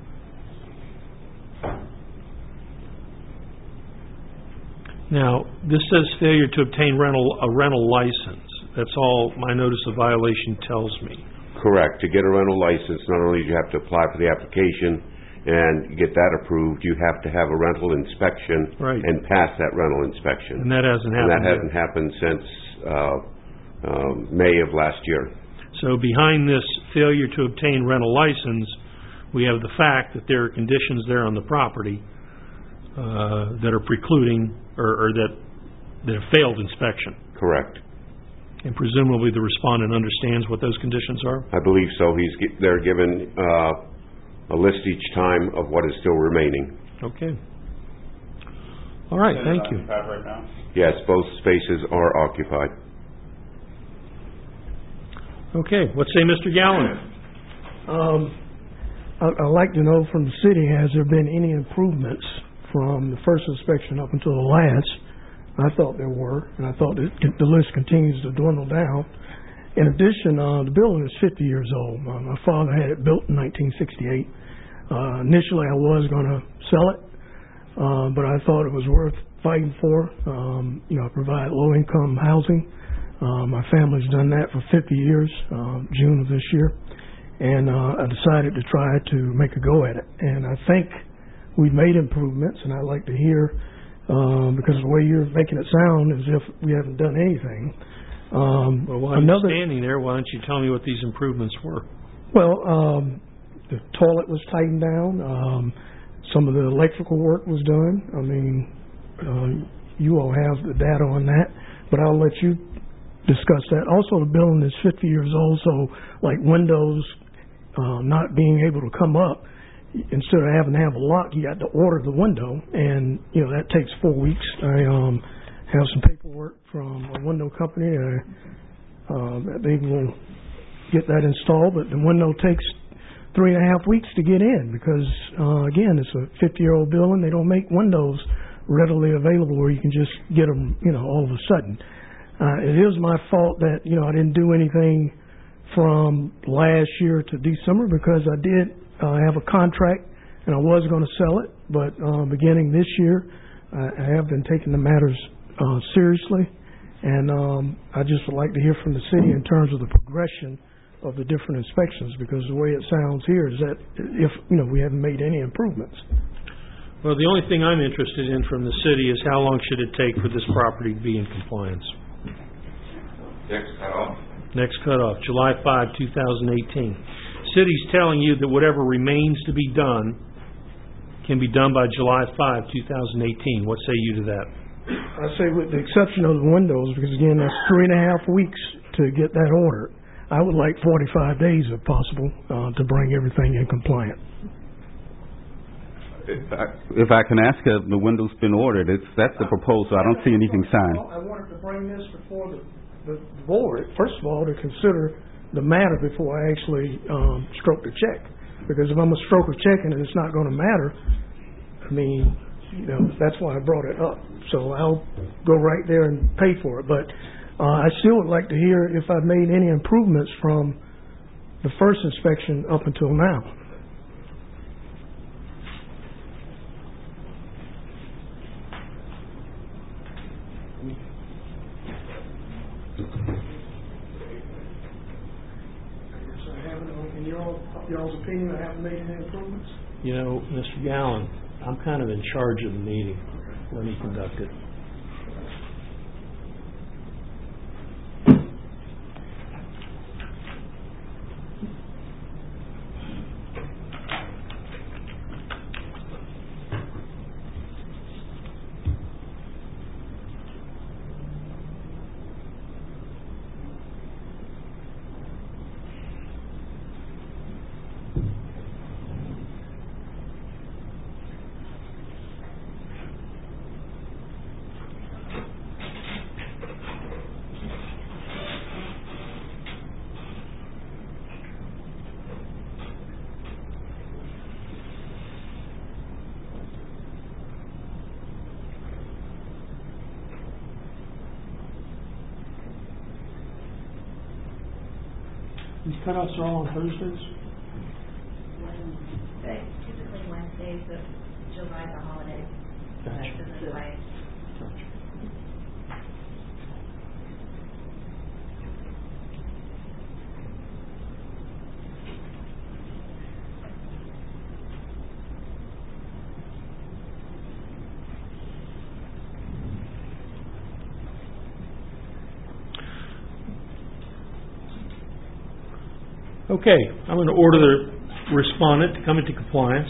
Now, this says failure to obtain rental a rental license. That's all my notice of violation tells me. Correct. To get a rental license, not only do you have to apply for the application and get that approved, you have to have a rental inspection right. and pass that rental inspection. And that hasn't happened. And that yet. hasn't happened since uh, um, May of last year. So behind this failure to obtain rental license, we have the fact that there are conditions there on the property uh, that are precluding or, or that that have failed inspection. Correct. And presumably the respondent understands what those conditions are? I believe so. He's they're given uh, a list each time of what is still remaining. Okay. All right, thank you. Right now? Yes, both spaces are occupied. Okay, what say Mister Gallen? Um, I- I'd like to know from the city, has there been any improvements from the first inspection up until the last. I thought there were, and I thought that the list continues to dwindle down. In addition, uh, the building is fifty years old. Uh, my father had it built in nineteen sixty-eight. Uh, initially, I was going to sell it, uh, but I thought it was worth fighting for. Um, you know, I provide low-income housing. Uh, my family's done that for fifty years, uh, June of this year, and uh, I decided to try to make a go at it. And I think we've made improvements, and I'd like to hear, um, because the way you're making it sound as if we haven't done anything. Um, well, while another, you're standing there, why don't you tell me what these improvements were? Well, um, the toilet was tightened down. Um, some of the electrical work was done. I mean, uh, you all have the data on that, but I'll let you discuss that. Also, the building is fifty years old, so like windows uh, not being able to come up, instead of having to have a lock, you got to order the window, and you know that takes four weeks. I um, have some paperwork from a window company uh, uh, that they will get that installed, but the window takes three and a half weeks to get in because, uh, again, it's a fifty-year-old building. They don't make windows readily available where you can just get them, you know, all of a sudden. Uh, it is my fault that, you know, I didn't do anything from last year to December because I did uh, have a contract and I was going to sell it, but uh, beginning this year, uh, I have been taking the matters uh, seriously, and um, I just would like to hear from the city in terms of the progression of the different inspections, because the way it sounds here is that if, you know, we haven't made any improvements. Well, the only thing I'm interested in from the city is how long should it take for this property to be in compliance? Next cutoff. Next cutoff, July fifth, two thousand eighteen. City's telling you that whatever remains to be done can be done by July fifth, two thousand eighteen. What say you to that? I say with the exception of the windows, because again, that's three and a half weeks to get that ordered. I would like forty-five days if possible uh, to bring everything in compliant. If I, if I can ask, uh, the window's been ordered. It's that's the proposal. I don't see anything signed. Well, I wanted to bring this before the, the board, first of all, to consider the matter before I actually um, stroke the check. Because if I'm a stroke a check and it's not going to matter, I mean, you know, that's why I brought it up. So I'll go right there and pay for it. But uh, I still would like to hear if I've made any improvements from the first inspection up until now. In your, y'all's opinion, I haven't made any improvements? You know, Mister Gallen, I'm kind of in charge of the meeting. Let me conduct it. These cutoffs are all on Thursdays? Wednesday, typically Wednesdays, but July's a holiday. Gotcha. That's the way. Gotcha. Okay, I'm going to order the respondent to come into compliance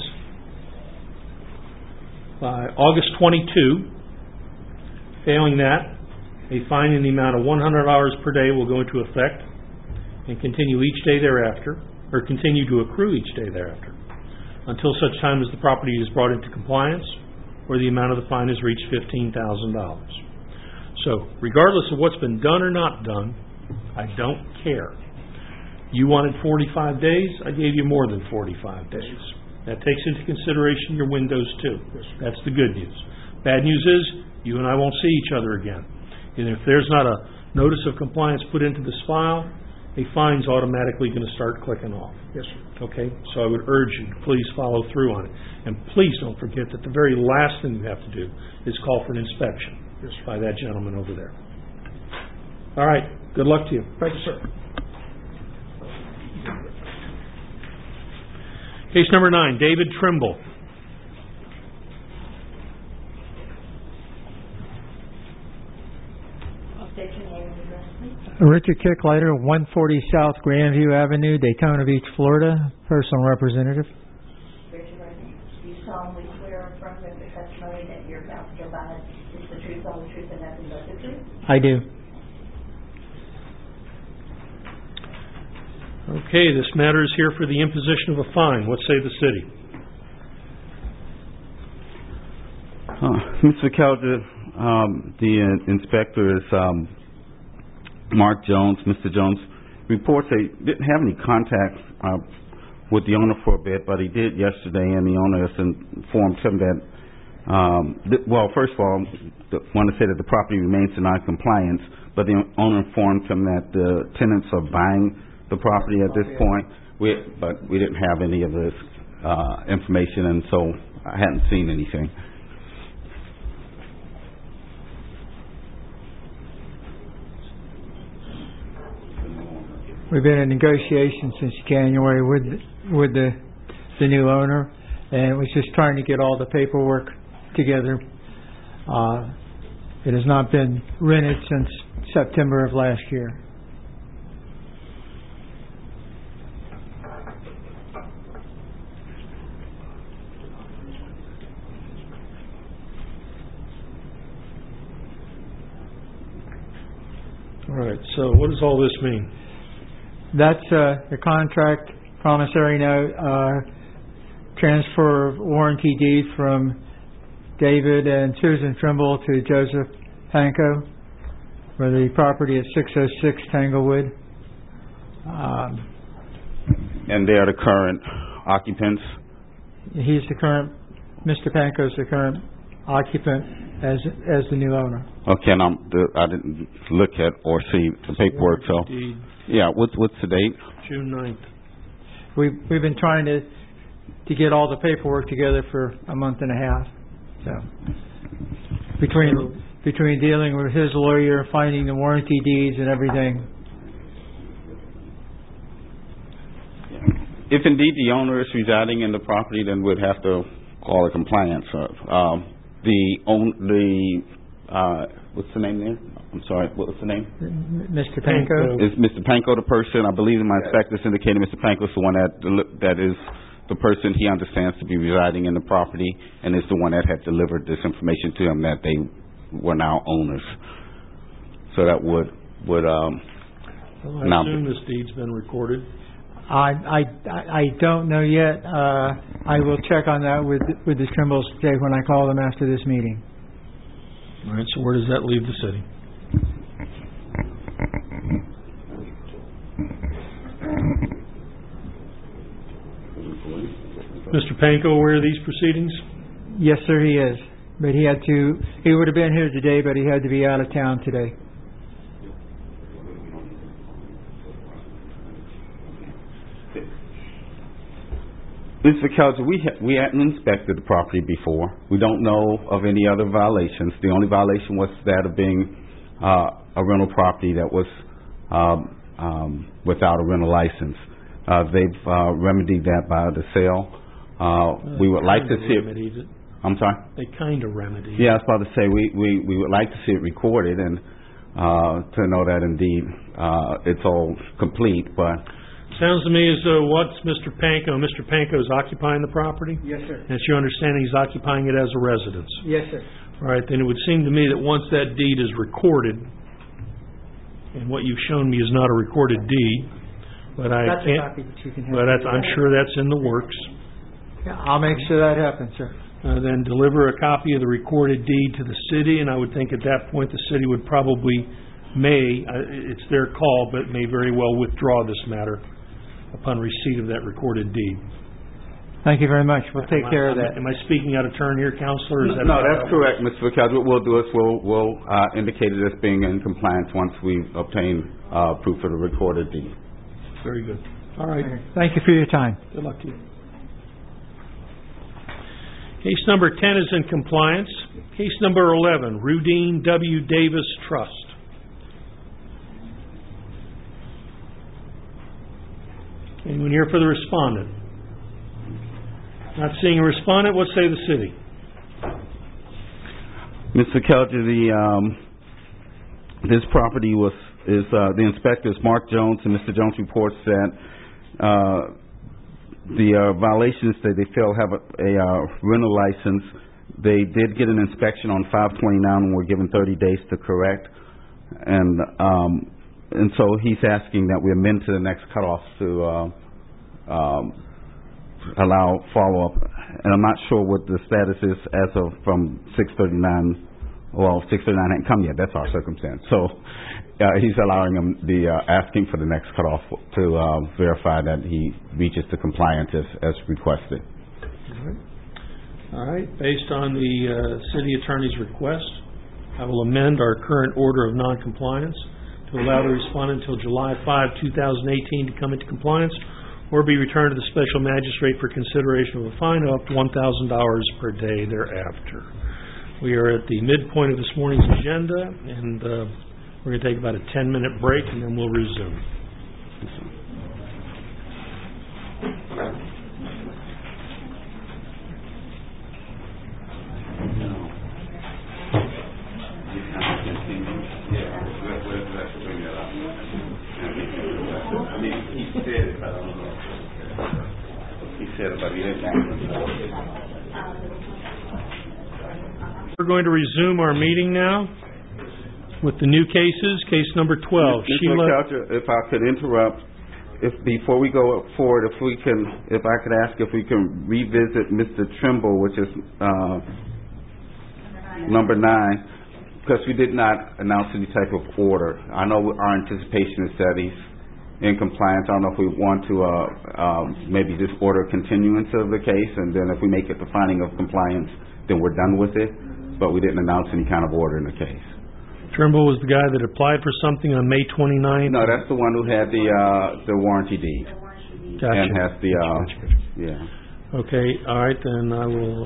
by August twenty-second. Failing that, a fine in the amount of one hundred dollars per day will go into effect and continue each day thereafter, or continue to accrue each day thereafter, until such time as the property is brought into compliance or the amount of the fine has reached fifteen thousand dollars. So, regardless of what's been done or not done, I don't care. You wanted forty-five days, I gave you more than forty-five days. That takes into consideration your windows too. That's the good news. Bad news is, you and I won't see each other again. And if there's not a notice of compliance put into this file, a fine's automatically going to start clicking off. Yes, sir. Okay? So I would urge you to please follow through on it. And please don't forget that the very last thing you have to do is call for an inspection Yes, sir. by that gentleman over there. All right. Good luck to you. Thank you, sir. Case number nine, David Trimble. State your name and address, please. Richard Kicklighter, one forty South Grandview Avenue, Daytona Beach, Florida, personal representative. Richard, do you solemnly swear or affirm that the testimony that you're about to provide is the truth, all the truth, and nothing but the truth? I do. Okay, this matter is here for the imposition of a fine. What say the city? Uh, Mister McKelder, um, the uh, inspector is um, Mark Jones. Mister Jones reports he didn't have any contact uh, with the owner for a bit, but he did yesterday, and the owner has informed him that, um, th- well, first of all, I want to say that the property remains in non-compliance, but the owner informed him that the tenants are buying the property at this point. We, but we didn't have any of this uh, information, and so I hadn't seen anything. We've been in negotiations since January with with the the new owner, and we're just trying to get all the paperwork together. Uh, it has not been rented since September of last year. All right, so what does all this mean? That's uh, the contract, promissory note, uh, transfer of warranty deed from David and Susan Trimble to Joseph Panko for the property at six oh six Tanglewood. Um, and they are the current occupants? He's the current, Mister Panko's the current occupant as as the new owner. Okay, and I'm, the, I didn't look at or see the paperwork, so Deed, yeah. What's what's the date? June ninth. We've we've been trying to to get all the paperwork together for a month and a half. So between between dealing with his lawyer, finding the warranty deeds and everything. If indeed the owner is residing in the property, then we'd have to call a compliance. Uh, um, the own the uh, what's the name there? I'm sorry. What was the name? Mister Panko. Is Mister Panko the person? I believe my inspectors indicated Mister Panko is the one that that is the person he understands to be residing in the property, and is the one that had delivered this information to him that they were now owners. So that would would um. Well, I now assume this deed's been recorded. I I I don't know yet. Uh, I will check on that with with the Trimbles today when I call them after this meeting. All right. So where does that leave the city? Mister Panko, aware of these proceedings? Yes, sir, he is. But he had to. He would have been here today, but he had to be out of town today. Mister Kelger, we ha- we hadn't inspected the property before. We don't know of any other violations. The only violation was that of being uh, a rental property that was um, um, without a rental license. Uh, they've uh, remedied that by the sale. Uh, we would like to see it. it. I'm sorry? They kind of remedied Yeah, I was about to say, we, we, we would like to see it recorded and uh, to know that indeed uh, it's all complete, but... Sounds to me as though what's Mister Panko? Mister Panko is occupying the property? Yes, sir. And it's your understanding he's occupying it as a residence? Yes, sir. All right, then it would seem to me that once that deed is recorded, and what you've shown me is not a recorded deed, but I That's can't... a copy that you can have. But that's, I'm sure that's in the works. Yeah, I'll make sure that happens, sir. Uh, then deliver a copy of the recorded deed to the city, and I would think at that point the city would probably may, uh, it's their call, but may very well withdraw this matter upon receipt of that recorded deed. Thank you very much. We'll take Am I- care of that. Am I speaking out of turn here, Counselor? Is that No, how that's that correct, Mister Vacaldi. What we'll do is we'll, we'll uh, indicate it as being in compliance once we obtain uh, proof of the recorded deed. works? Very good. All right. Thank you for your time. Good luck to you. Case number ten is in compliance. Case number eleven, Rudine W. Davis Trust. Anyone here for the respondent? Not seeing a respondent, what say the city? Mister Kelger, the, um, this property was, is, uh, the inspectors, Mark Jones and Mister Jones reports that, uh, the, uh, violations that they failed have a, a, uh, rental license. They did get an inspection on five twenty-nine and were given thirty days to correct. And, um, and so he's asking that we amend to the next cutoff to, uh, um, allow follow-up, and I'm not sure what the status is as of from six thirty-nine. Well, six thirty-nine hadn't come yet. That's our circumstance. So uh, he's allowing him the uh, asking for the next cutoff to uh, verify that he reaches the compliance as, as requested. All right. All right. Based on the uh, city attorney's request, I will amend our current order of noncompliance to allow the respondent until July fifth, two thousand eighteen to come into compliance or be returned to the special magistrate for consideration of a fine of up to one thousand dollars per day thereafter. We are at the midpoint of this morning's agenda, and uh, we're going to take about a ten-minute break, and then we'll resume. We're going to resume our meeting now with the new cases. Case number twelve. Mister Sheila. McAllister, if I could interrupt, if before we go forward, if we can, if I could ask if we can revisit Mister Trimble, which is uh, number nine, because we did not announce any type of order. I know our anticipation is that he's in compliance. I don't know if we want to uh, um, maybe just order continuance of the case, and then if we make it the finding of compliance, then we're done with it. But we didn't announce any kind of order in the case. Trimble was the guy that applied for something on May twenty-ninth? No, that's the one who had the uh, the warranty deed. Gotcha. And has the, uh, Gotcha, gotcha. yeah. Okay, all right, then I will...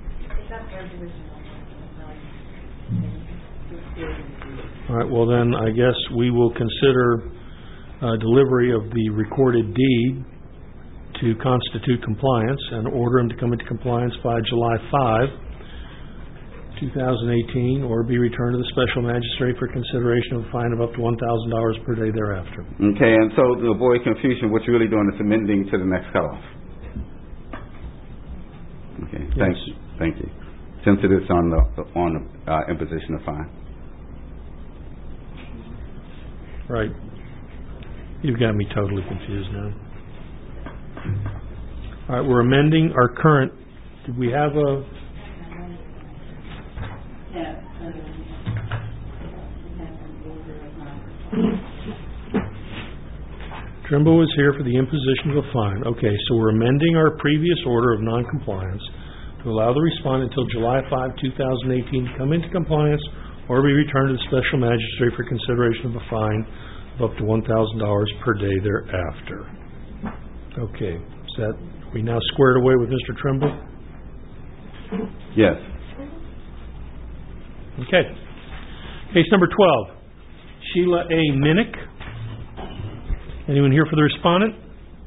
All right, well then, I guess we will consider uh, delivery of the recorded deed to constitute compliance and order him to come into compliance by July fifth, two thousand eighteen, or be returned to the special magistrate for consideration of a fine of up to one thousand dollars per day thereafter. Okay, and so to avoid confusion, what you're really doing is amending to the next cutoff. Okay, thank you. Thank you. Since it is on the on the uh, imposition of fine. Right. You've got me totally confused now. All right, we're amending our current. Did we have a? Trimble was here for the imposition of a fine. Okay, so we're amending our previous order of noncompliance to allow the respondent until July fifth, two thousand eighteen to come into compliance or be returned to the special magistrate for consideration of a fine of up to one thousand dollars per day thereafter. Okay, is that, are we now squared away with Mister Trimble? Yes. Okay. Case number twelve, Sheila A. Minnick. Anyone here for the respondent?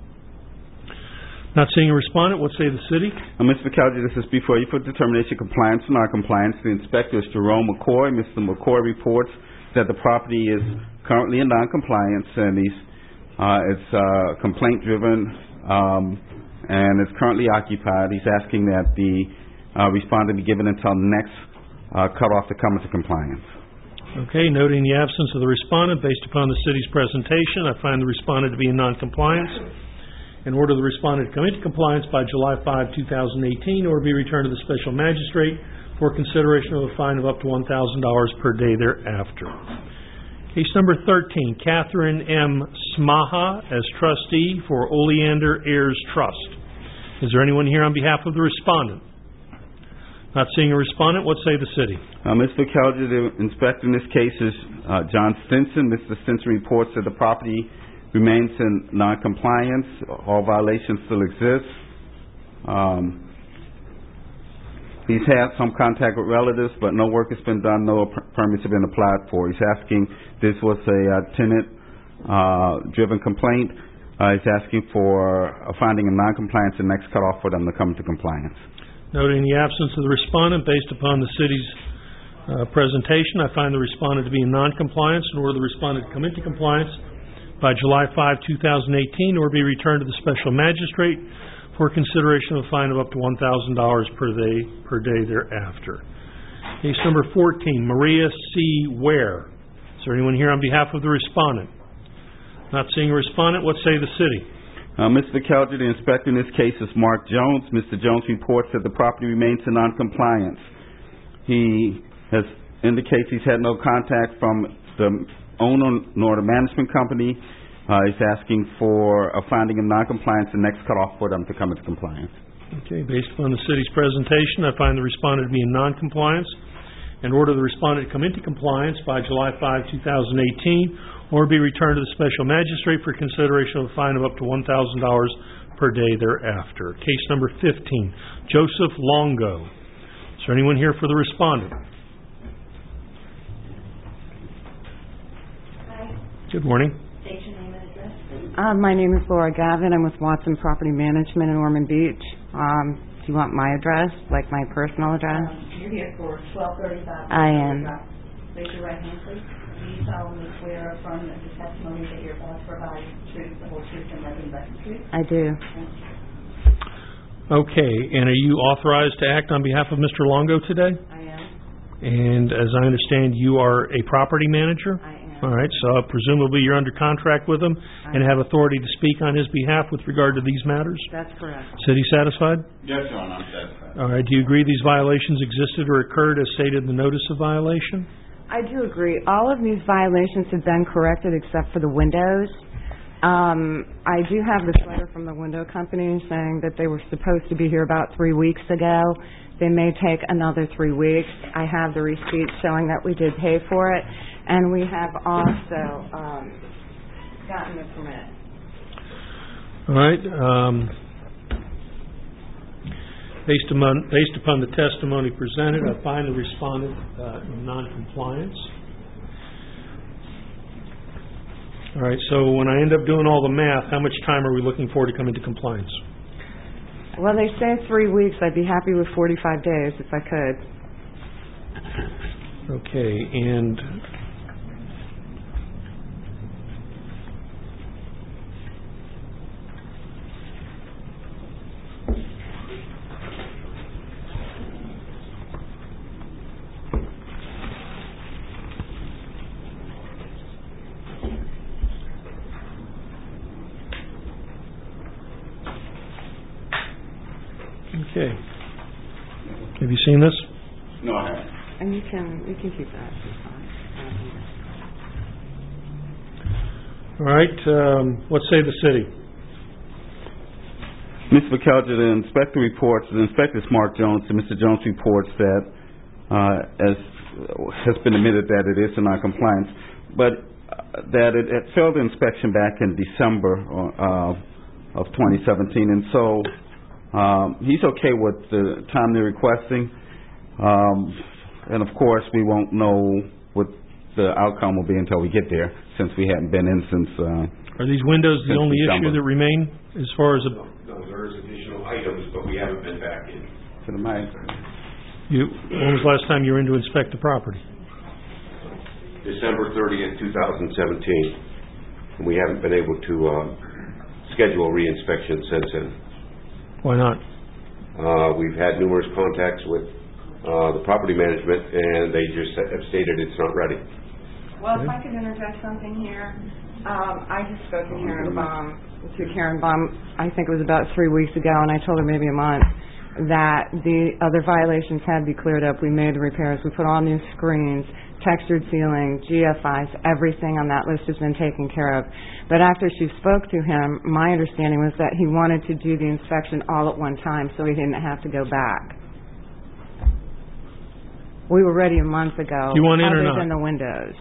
Not seeing a respondent, what say the city? Uh, Mister McAllister, this is before you for determination of compliance or non-compliance. The inspector is Jerome McCoy. Mister McCoy reports that the property is currently in non-compliance and he's, uh, it's uh, complaint-driven um, and it's currently occupied. He's asking that the uh, respondent be given until next uh, cutoff to come into compliance. Okay, noting the absence of the respondent, based upon the city's presentation, I find the respondent to be in non-compliance and order the respondent to come into compliance by July fifth, two thousand eighteen, or be returned to the special magistrate for consideration of a fine of up to one thousand dollars per day thereafter. Case number thirteen, Catherine M. Smaha as trustee for Oleander Heirs Trust. Is there anyone here on behalf of the respondent? Not seeing a respondent, what say the city? Uh, Mister Calger, the inspector in this case is uh, John Stinson. Mister Stinson reports that the property remains in non-compliance. All violations still exist. Um, he's had some contact with relatives, but no work has been done, no per- permits have been applied for. He's asking, this was a uh, tenant-driven uh, complaint. Uh, he's asking for a finding of non-compliance and next cutoff for them to come into compliance. Noting the absence of the respondent, based upon the city's uh, presentation, I find the respondent to be in non-compliance and order the respondent to come into compliance by July fifth, two thousand eighteen, or be returned to the special magistrate for consideration of a fine of up to one thousand dollars per day, per day thereafter. Case number fourteen, Maria C. Ware. Is there anyone here on behalf of the respondent? Not seeing a respondent, what say the city? Uh, Mister Calger, the inspector in this case is Mark Jones. Mister Jones reports that the property remains in non-compliance. He has indicates he's had no contact from the owner nor the management company. Uh, he's asking for a finding of non-compliance and next cutoff for them to come into compliance. Okay, based upon the city's presentation, I find the respondent to be in non-compliance and order the respondent to come into compliance by July fifth, two thousand eighteen, or be returned to the special magistrate for consideration of a fine of up to one thousand dollars per day thereafter. Case number fifteen, Joseph Longo. Is there anyone here for the respondent? Hi. Good morning. State your name and address, please. Uh, my name is Laura Gavin. I'm with Watson Property Management in Ormond Beach. Um, do you want my address, like my personal address? Um, You're here for twelve thirty-five. I am. Raise your right hand, please. Do you solemnly swear or affirm that the testimony that you're about to provide is the truth, the whole truth, and nothing but the truth? I do. Okay, and are you authorized to act on behalf of Mister Longo today? I am. And as I understand, you are a property manager? I am. All right, so presumably you're under contract with him I and am. have authority to speak on his behalf with regard to these matters? That's correct. City satisfied? Yes, Your Honor, I'm satisfied. All right, do you agree these violations existed or occurred as stated in the notice of violation? I do agree. All of these violations have been corrected except for the windows. Um, I do have this letter from the window company saying that they were supposed to be here about three weeks ago. They may take another three weeks. I have the receipt showing that we did pay for it, and we have also um, gotten the permit. All right. Um, based upon based upon the testimony presented, I find the respondent uh, in non-compliance. All right. So when I end up doing all the math, how much time are we looking for to come into compliance? Well, they say three weeks. I'd be happy with forty-five days if I could. Okay, and okay. Have you seen this? No, I haven't. And you can you can keep that. All right. Um, what say the city? Mister McKelger, the inspector reports, the inspector is Mark Jones, and Mister Jones reports that, uh, as has been admitted that it is in non-compliance, but uh, that it, it failed the inspection back in December uh, of twenty seventeen, and so um, he's okay with the time they're requesting. Um, and of course, we won't know what the outcome will be until we get there, since we haven't been in since. Uh, Are these windows the only December. issue that remain as far as a? No, there's additional items, but we haven't been back in. To the mic. You, when was the last time you were in to inspect the property? December thirtieth, two thousand seventeen. And we haven't been able to uh, schedule a reinspection since then. Why not? Uh, we've had numerous contacts with uh, the property management, and they just have stated it's not ready. Well, if I could interject something here, um, I just spoke to Karen Baum, to Karen Baum, I think it was about three weeks ago, and I told her maybe a month, that the other violations had to be cleared up. We made the repairs. We put all new screens. textured ceiling, G F Is, everything on that list has been taken care of. But after she spoke to him, my understanding was that he wanted to do the inspection all at one time so he didn't have to go back. We were ready a month ago, You want in or other not? than the windows.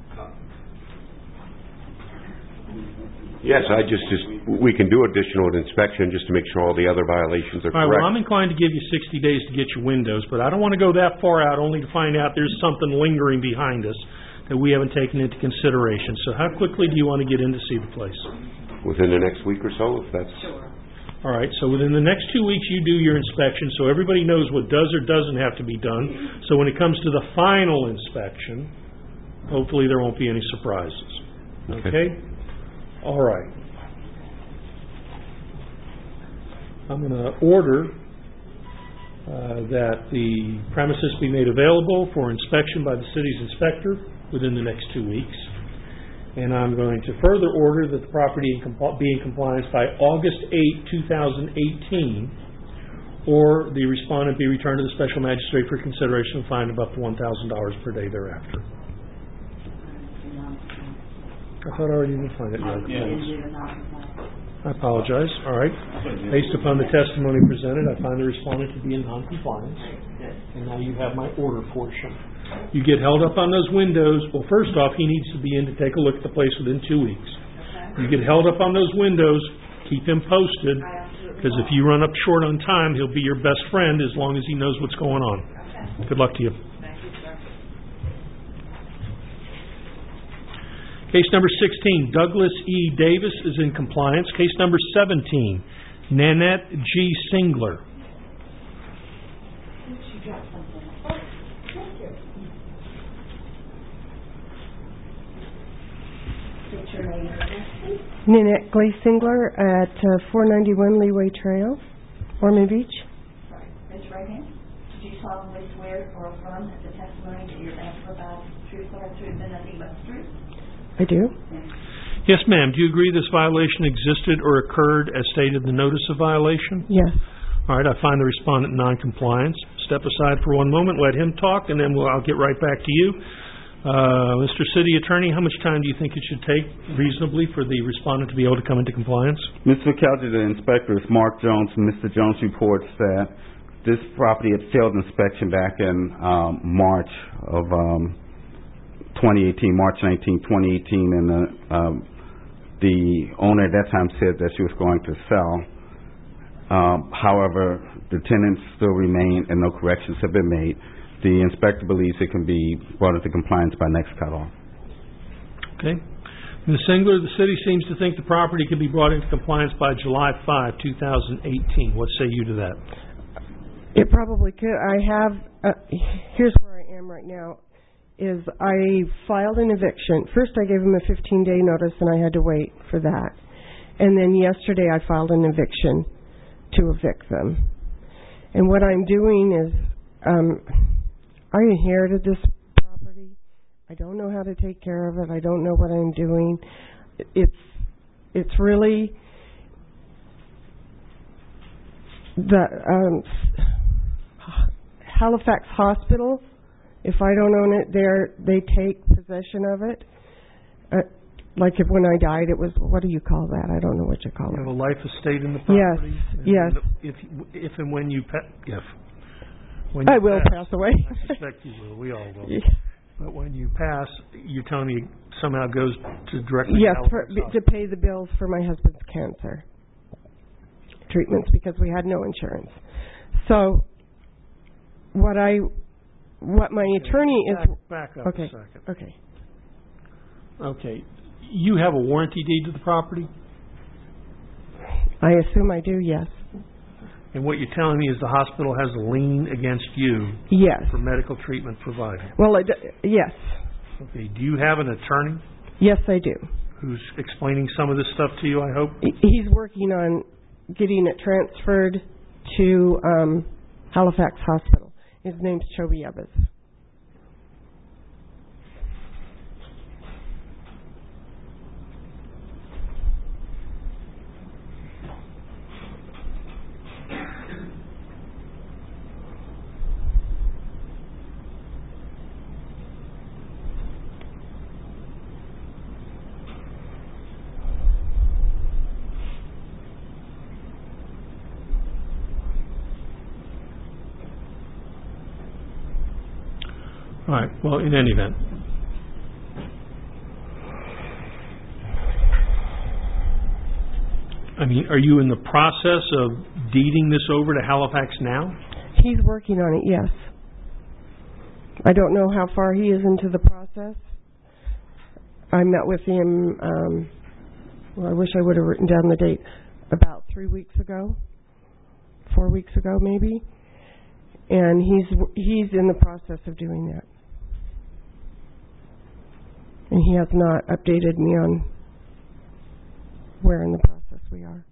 Yes, I just, just, we can do additional inspection just to make sure all the other violations are All right, well, I'm correct. inclined to give you sixty days to get your windows, but I don't want to go that far out only to find out there's something lingering behind us that we haven't taken into consideration. So how quickly do you want to get in to see the place? Within the next week or so, if that's... All right, so within the next two weeks, you do your inspection, so everybody knows what does or doesn't have to be done. So when it comes to the final inspection, hopefully there won't be any surprises. Okay. Okay? All right. I'm going to order uh, that the premises be made available for inspection by the city's inspector within the next two weeks. And I'm going to further order that the property in compl- be in compliance by August eighth, two thousand eighteen, or the respondent be returned to the special magistrate for consideration of fine of up to one thousand dollars per day thereafter. I thought I already did find it. I apologize. All right. Based upon the testimony presented, I find the respondent to be in noncompliance. And now you have my order portion. You get held up on those windows. Well, first off, he needs to be in to take a look at the place within two weeks. You get held up on those windows, keep him posted, because if you run up short on time, he'll be your best friend as long as he knows what's going on. Good luck to you. Case number sixteen, Douglas E. Davis is in compliance. Case number seventeen, Nanette G. Singler. Nanette Glaze-Singler at uh, four ninety-one Leeway Trail, Ormond Beach. Right. Raise your right hand. Do you solemnly swear or affirm that the testimony that you're about to provide is truthful and true and nothing but the truth? I do. Yes, ma'am. Do you agree this violation existed or occurred as stated in the notice of violation? Yes. All right. I find the respondent in noncompliance. Step aside for one moment. Let him talk, and then we'll, I'll get right back to you. Uh, Mister City Attorney, how much time do you think it should take reasonably for the respondent to be able to come into compliance? Mister McKelvey, the inspector is Mark Jones, and Mister Jones reports that this property had failed inspection back in um, March of um, twenty eighteen, March nineteenth, twenty eighteen, and the, um, the owner at that time said that she was going to sell. Um, however, the tenants still remain and no corrections have been made. The inspector believes it can be brought into compliance by next cutoff. Okay. Miz Singler, the city seems to think the property can be brought into compliance by July fifth, two thousand eighteen. What say you to that? It probably could. I have, uh, here's where I am right now, is I filed an eviction. First I gave them a fifteen-day notice and I had to wait for that. And then yesterday I filed an eviction to evict them. And what I'm doing is, um, I inherited this property. I don't know how to take care of it. I don't know what I'm doing. It's it's really the um, Halifax Hospital. If I don't own it, there they take possession of it. Uh, like if when I died, it was, what do you call that? I don't know what you call You it. have a life estate in the property? Yes. And Yes. If, if and when you pa- if when I you will pass, pass away. I suspect you will. We all will. Yeah. But when you pass, you're telling me somehow goes to directly Yes, to for, Halifax to pay the bills for my husband's cancer treatments because we had no insurance. So what I, what my attorney is. Back, back up okay. a second. Okay. Okay. You have a warranty deed to the property? I assume I do, yes. And what you're telling me is the hospital has a lien against you Yes. for medical treatment provided? Well, I d- yes. Okay. Do you have an attorney Yes, I do. who's explaining some of this stuff to you, I hope? He- He's working on getting it transferred to um, Halifax Hospital. His name's Chobi Ebbs. All right, well, in any event. I mean, are you in the process of deeding this over to Halifax now? He's working on it, yes. I don't know how far he is into the process. I met with him, um, well, I wish I would have written down the date, about three weeks ago, four weeks ago maybe. And he's he's in the process of doing that. And he has not updated me on where in the process we are.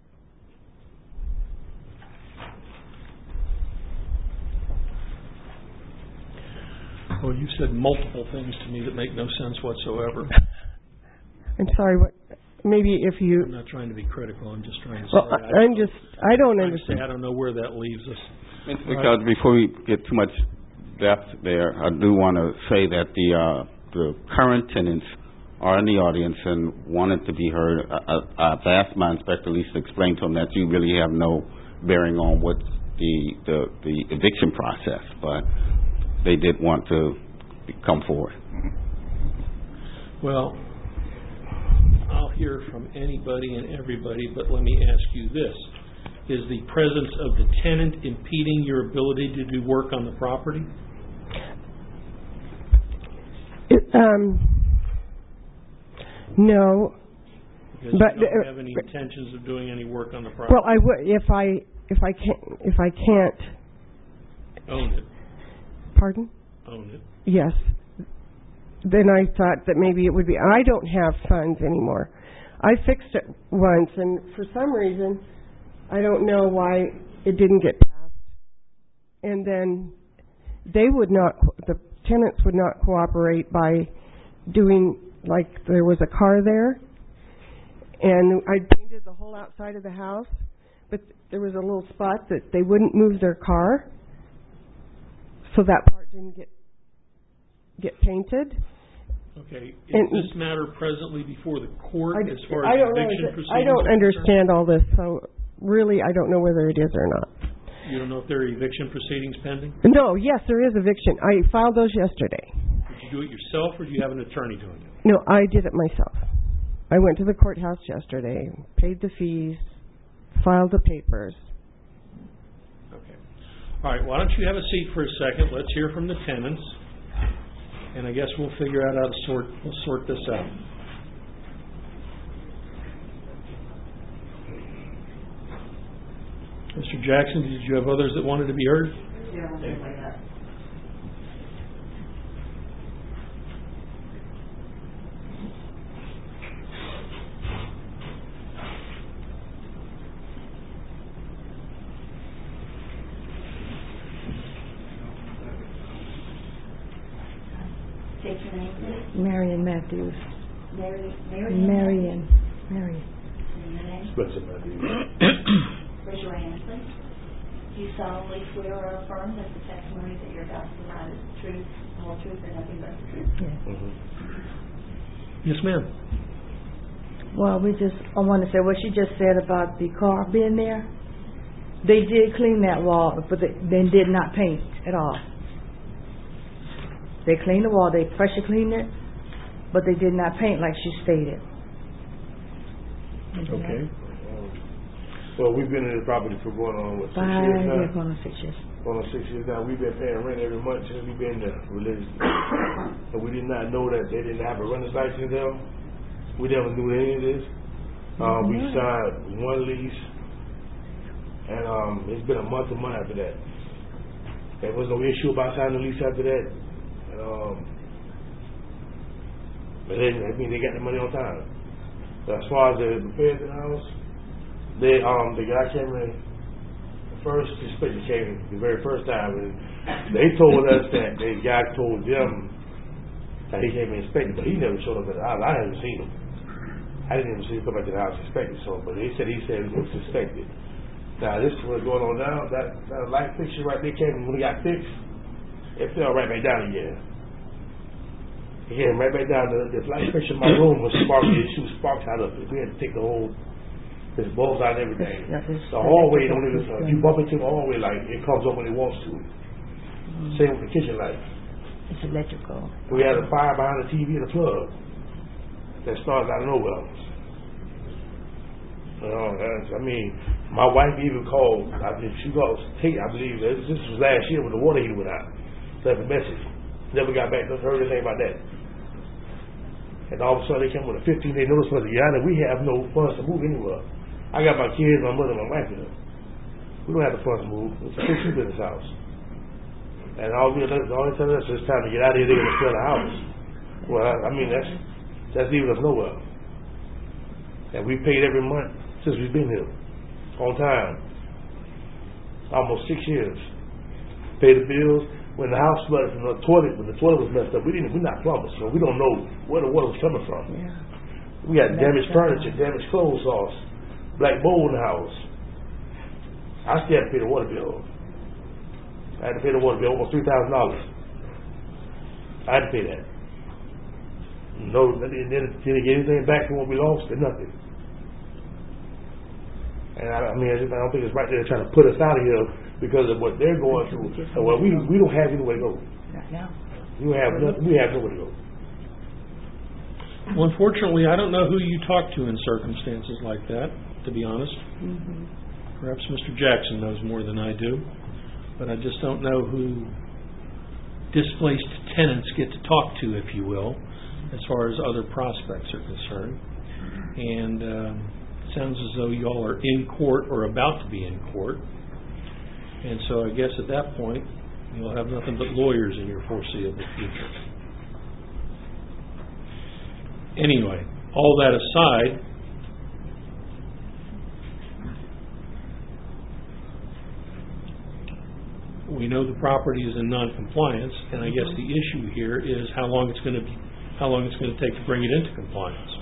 Well, you've said multiple things to me that make no sense whatsoever. I'm sorry, what, maybe if you... I'm not trying to be critical, I'm just trying to well, say... I, I'm just, I don't I understand. I don't know where that leaves us. Mister Because right. Before we get too much depth there, I do want to say that the uh, the current tenants are in the audience and wanted to be heard. I, I, I've asked my inspector Lisa to explain to them that you really have no bearing on what the, the, the eviction process, but they did want to come forward. Well, I'll hear from anybody and everybody, but let me ask you this. Is the presence of the tenant impeding your ability to do work on the property? It, um, no. Because but you don't uh, have any intentions of doing any work on the property? Well, I would if I if I can't if I can't own it. Pardon? Own it. Yes. Then I thought that maybe it would be. I don't have funds anymore. I fixed it once, and for some reason, I don't know why it didn't get passed. And then they would not, the tenants would not cooperate by doing, like there was a car there, and I painted the whole outside of the house, but there was a little spot that they wouldn't move their car, so that part didn't get get painted. Okay. Is and, this matter presently before the court I, as far I as don't eviction know, proceedings? I don't understand all this, so really I don't know whether it is or not. You don't know if there are eviction proceedings pending? No, yes, there is eviction. I filed those yesterday. Did you do it yourself, or do you have an attorney doing it? No, I did it myself. I went to the courthouse yesterday, paid the fees, filed the papers. Okay. All right, why don't you have a seat for a second? Let's hear from the tenants. And I guess we'll figure out how to sort we'll sort this out. Mister Jackson, did you have others that wanted to be heard? Yeah, State your name, please. Marion Matthews. Mary, Marion. Marion. Marion. And your name? Spencer Matthews. Raise your hand, please. Do you solemnly swear or affirm that the testimony that you're about to provide is the truth, the whole truth, and nothing but the truth? Yes. Mm-hmm. Yes, ma'am. Well, we just, I want to say what she just said about the car being there. They did clean that wall, but they, they did not paint at all. They cleaned the wall, they pressure cleaned it, but they did not paint like she stated. Okay. Well, we've been in the property for going on, what, six Five years now? years, going on six years. Going on six years now. We've been paying rent every month since we've been there religiously. And we did not know that they didn't have a renter's license there. We never knew any of this. Uh, we signed one lease, and um, it's been a month, a month after that. There was no issue about signing the lease after that. Um, but they, I mean, they got the money on time. But as far as the repairs to the house, they, um, the guy came in, the first inspector came the very first time, and they told us that the guy told them that he came and inspected, but he never showed up at the house. I haven't seen him. I didn't even see him come back to the house inspected, so, but they said he said it was inspected. Now, this is what's going on now. That, that light fixture right there came, when it got fixed, it fell right back down again. It came right back down. The, the light fixture in my room was sparking. It shoots sparks out of it. We had to take the whole, there's bulbs out and everything. The hallway, don't even, if you bump into the hallway light, it comes up when it wants to. Same with the kitchen light. It's electrical. We had a fire behind the T V and a plug that started out of nowhere. You know, that's, I mean, my wife even called, I mean, she called Tate, I believe, this was last year when the water heater went out. Left a message. Never got back, never heard anything about that. And all of a sudden they came with a fifteen day notice for the yard, and we have no funds to move anywhere. I got my kids, my mother, my wife with them. We don't have the funds to move. It's a fixed business house. And all we all they tell us is it's time to get out of here, they're gonna sell the house. Well, I, I mean that's that's leaving us nowhere. And we paid every month since we've been here. On time. Almost six years. Pay the bills. When the house flooded from the toilet, when the toilet was messed up, we didn't we're not plumbers, so we don't know where the water was coming from. Yeah. We got damaged furniture, damaged clothes sauce, black mold in the house. I still had to pay the water bill. I had to pay the water bill almost three thousand dollars. I had to pay that. No, they didn't get anything back from what we lost or nothing. And I, I mean, I, just, I don't think it's right there trying to put us out of here because of what they're going through. So, well, we we don't have anywhere to go. Not now. We have nothing. We have nowhere to go. Well, unfortunately, I don't know who you talk to in circumstances like that, to be honest. Mm-hmm. Perhaps Mister Jackson knows more than I do, but I just don't know who displaced tenants get to talk to, if you will, as far as other prospects are concerned. And um, it sounds as though you all are in court or about to be in court. And so I guess at that point, you'll have nothing but lawyers in your foreseeable future. Anyway, all that aside, we know the property is in non-compliance, and I guess the issue here is how long it's going to be, how long it's going to take to bring it into compliance.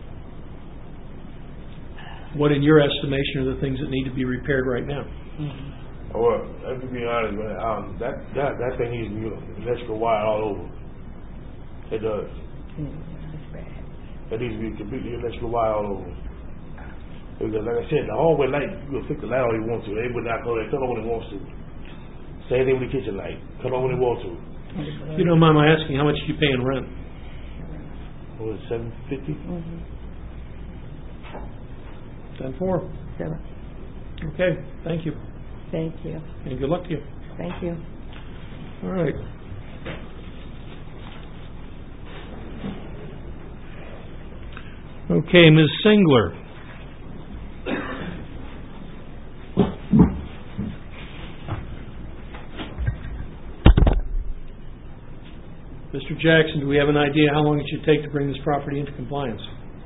What, in your estimation, are the things that need to be repaired right now? Mm-hmm. Well, let me be honest, man. Um, that that that thing needs to be electrical wire all over. It does. It needs to be completely electrical wire all over. Because, like I said, the hallway light, you can fix the light all you want to. They would not go there. Cut on when it wants to. Same thing with the kitchen light. Cut on when it wants to. If you don't mind my asking, how much do you pay in rent? What was it, seven fifty? Mm-hmm. Ten four. Seven. Okay. Thank you. Thank you. And good luck to you. Thank you. All right. Okay, Miz Singler. Mister Jackson, do we have an idea how long it should take to bring this property into compliance?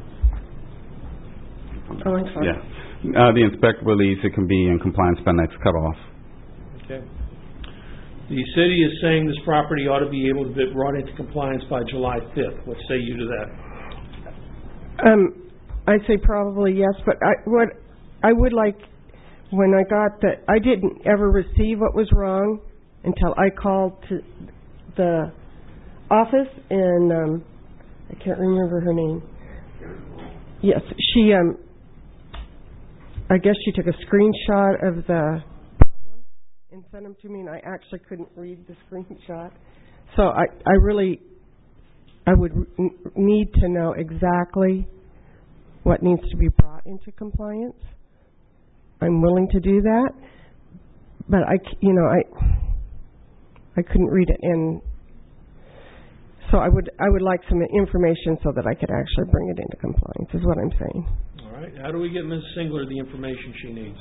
Oh, I'm sorry. Yeah. Uh, the inspector believes it can be in compliance by next cutoff. Okay. The city is saying this property ought to be able to be brought into compliance by July fifth. What say you to that? Um, I'd say probably yes, but I, what I would like, when I got the, I didn't ever receive what was wrong until I called to the office, and um, I can't remember her name. Yes, she, um, I guess she took a screenshot of the problems and sent them to me, and I actually couldn't read the screenshot. So I, I really, I would n- need to know exactly what needs to be brought into compliance. I'm willing to do that, but I, you know, I, I couldn't read it, and so I would, I would like some information so that I could actually bring it into compliance. Is what I'm saying. All right. How do we get Miz Singler the information she needs?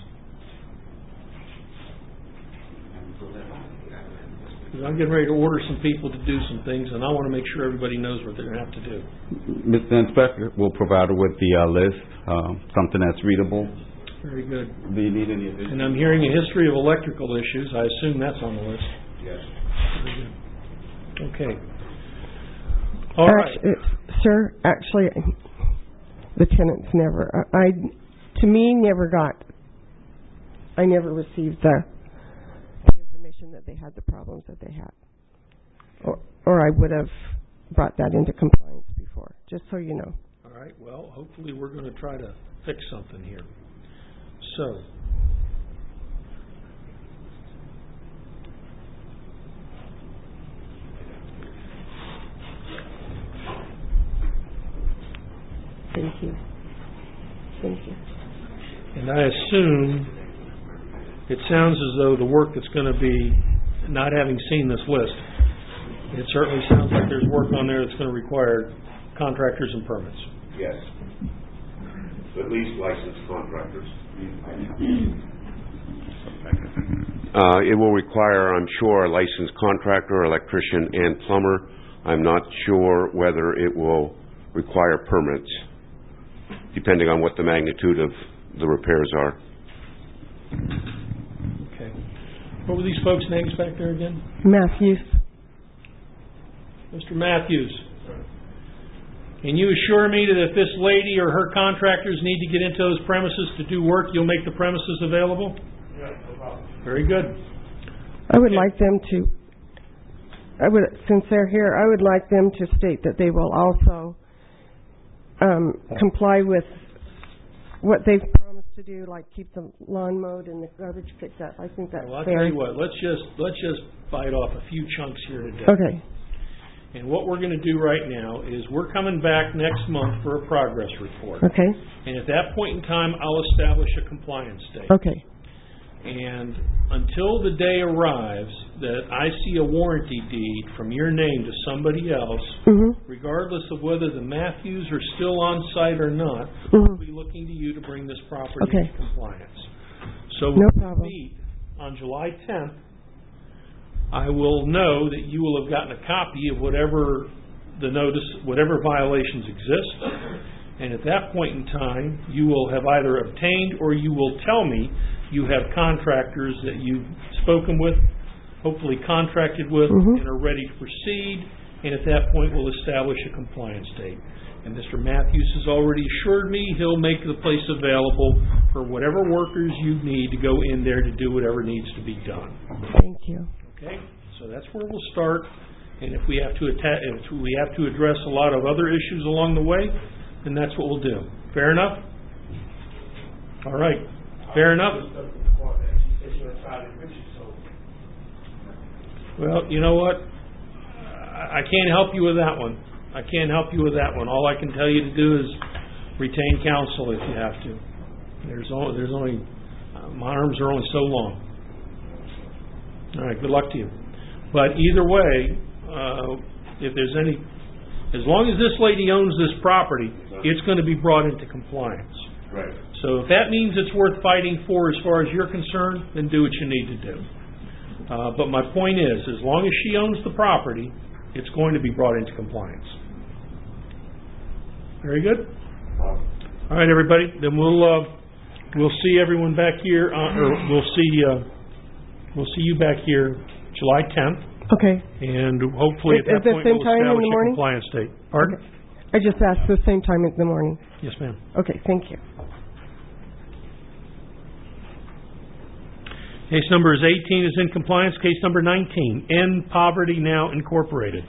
Because I'm getting ready to order some people to do some things, and I want to make sure everybody knows what they're going to have to do. Mister Inspector will provide her with the uh, list, uh, something that's readable. Very good. Do you need any additional? And I'm hearing a history of electrical issues. I assume that's on the list. Yes. Very good. Okay. All right. Actually, sir, actually, the tenants never, I, I, to me, never got, I never received the, the information that they had the problems that they had. Or, or I would have brought that into compliance before, just so you know. All right. Well, hopefully we're going to try to fix something here. So, Thank you. Thank you. And I assume, it sounds as though the work that's going to be, not having seen this list, it certainly sounds like there's work on there that's going to require contractors and permits. Yes. At least licensed contractors. Uh, it will require, I'm sure, a licensed contractor, electrician, and plumber. I'm not sure whether it will require permits, depending on what the magnitude of the repairs are. Okay. What were these folks' names back there again? Matthews. Mister Matthews. Can you assure me that if this lady or her contractors need to get into those premises to do work, you'll make the premises available? Yeah, no problem. Very good. I would like them to, I would, since they're here, I would like them to state that they will also um, comply with what they've promised to do, like keep the lawn mowed and the garbage picked up. I think that's Well, I'll fair. tell you what, let's just, let's just bite off a few chunks here today. Okay. And what we're going to do right now is we're coming back next month for a progress report. Okay. And at that point in time, I'll establish a compliance date. Okay. And until the day arrives that I see a warranty deed from your name to somebody else, mm-hmm. regardless of whether the Matthews are still on site or not, mm-hmm. we'll be looking to you to bring this property okay. into compliance. So no when problem. we meet on July tenth, I will know that you will have gotten a copy of whatever the notice, whatever violations exist, and at that point in time, you will have either obtained or you will tell me you have contractors that you've spoken with, hopefully contracted with, mm-hmm. and are ready to proceed, and at that point we'll establish a compliance date. And Mister Matthews has already assured me he'll make the place available for whatever workers you need to go in there to do whatever needs to be done. Thank you. Okay, so that's where we'll start, and if we have to atta- if we have to address a lot of other issues along the way, then that's what we'll do. Fair enough? All right. Fair enough? Well, you know what? I can't help you with that one. I can't help you with that one. All I can tell you to do is retain counsel if you have to. There's only, there's only uh, my arms are only so long. All right, good luck to you. But either way, uh, if there's any, as long as this lady owns this property, it's going to be brought into compliance. Right. So if that means it's worth fighting for as far as you're concerned, then do what you need to do. Uh, but my point is, as long as she owns the property, it's going to be brought into compliance. Very good? All right, everybody. Then we'll uh, we'll see everyone back here, uh, or we'll see uh, we'll see you back here July tenth. Okay. And hopefully Is, at that is point the same we'll time in establish the a morning? compliance date. Pardon? Okay. I just asked the same time in the morning. Yes, ma'am. Okay, thank you. Case number is eighteen is in compliance. Case number nineteen, End Poverty Now Incorporated.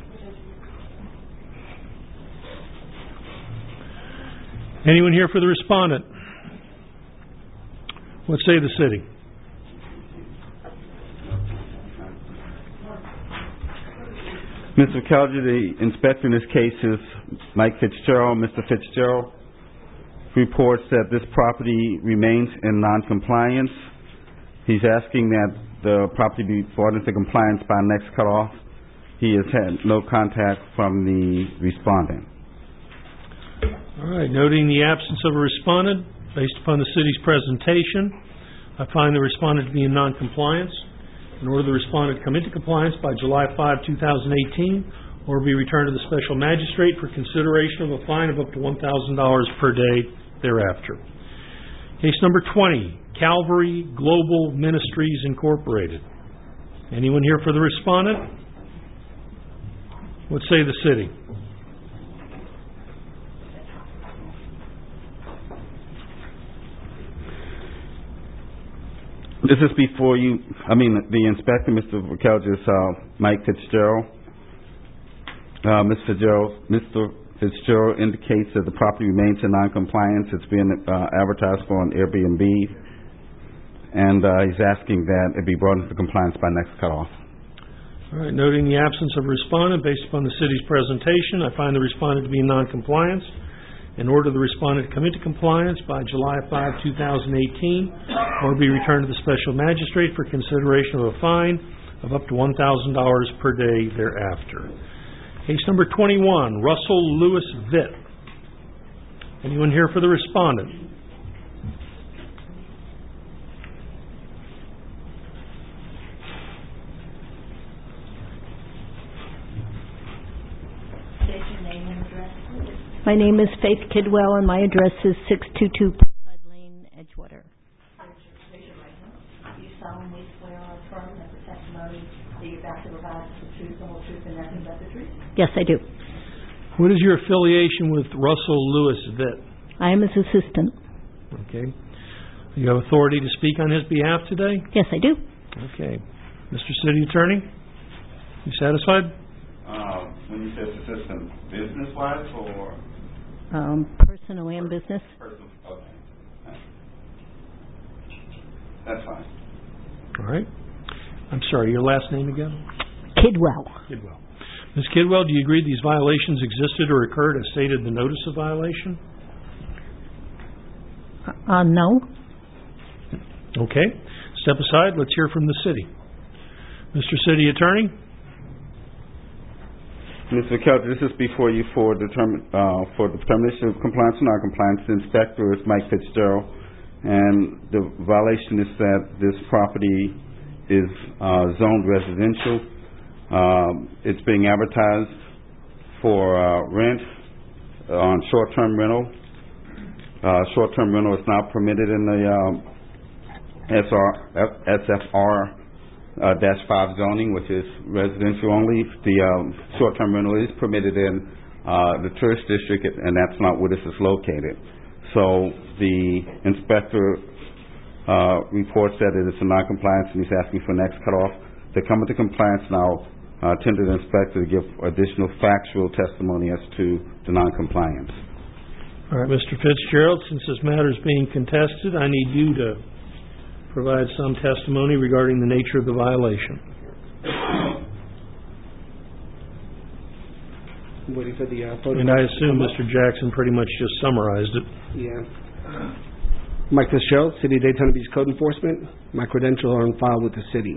Anyone here for the respondent? What say the city? Mister Calger, the inspector in this case is Mike Fitzgerald. Mister Fitzgerald reports that this property remains in non-compliance. He's asking that the property be brought into compliance by next cutoff. He has had no contact from the respondent. All right, noting the absence of a respondent, based upon the city's presentation, I find the respondent to be in non-compliance. In order the respondent to come into compliance by July fifth, two thousand eighteen, or be returned to the special magistrate for consideration of a fine of up to one thousand dollars per day thereafter. Case number twenty, Calvary Global Ministries Incorporated. Anyone here for the respondent? What say the city? This is before you, I mean, the inspector, Mister Calger, is uh, Mike Fitzgerald. Uh, Mister Fitzgerald, Mister Fitzgerald indicates that the property remains in non-compliance. It's being uh, advertised for on Airbnb, and uh, he's asking that it be brought into compliance by next cutoff. All right, noting the absence of a respondent based upon the city's presentation, I find the respondent to be in non-compliance. and order the respondent to come into compliance by July fifth, two thousand eighteen, or be returned to the special magistrate for consideration of a fine of up to one thousand dollars per day thereafter. Case number twenty-one, Russell Lewis Vitt. Anyone here for the respondent? State your name and address, please. My name is Faith Kidwell, and my address is six two two Portside Lane, Edgewater. Raise your right hand. Do you solemnly swear or affirm that the testimony that you're about to provide is the truth, the whole truth, and nothing but the truth? Yes, I do. What is your affiliation with Russell Lewis Vitt? I am his assistant. Okay. You have authority to speak on his behalf today? Yes, I do. Okay. Mister City Attorney, you satisfied? Uh, when you say assistant, business-wise or? Um, personal and business. Personal, okay. That's fine. All right. I'm sorry, your last name again? Kidwell. Kidwell. Miz Kidwell, do you agree these violations existed or occurred as stated in the notice of violation? Uh, no. Okay. Step aside. Let's hear from the city. Mister City Attorney? Mister McKelvey, this is before you for determine, uh, for the determination of compliance or non-compliance. The inspector is Mike Fitzgerald, and the violation is that this property is uh, zoned residential. Um, it's being advertised for uh, rent uh, on short-term rental. Uh, short-term rental is not permitted in the um, S R, S F R uh, dash five zoning, which is residential only. The um, short-term rental is permitted in uh, the tourist district, and that's not where this is located. So the inspector uh, reports that it is a non-compliance, and he's asking for next cutoff to come into compliance now. Uh, tender the inspector to give additional factual testimony as to the non-compliance. All right, Mister Fitzgerald, since this matter is being contested, I need you to provide some testimony regarding the nature of the violation. I'm waiting for the uh, photo. And I assume Mister Jackson pretty much just summarized it. Yeah. Mike Fitzgerald, City of Daytona Beach Code Enforcement. My credentials are on file with the city.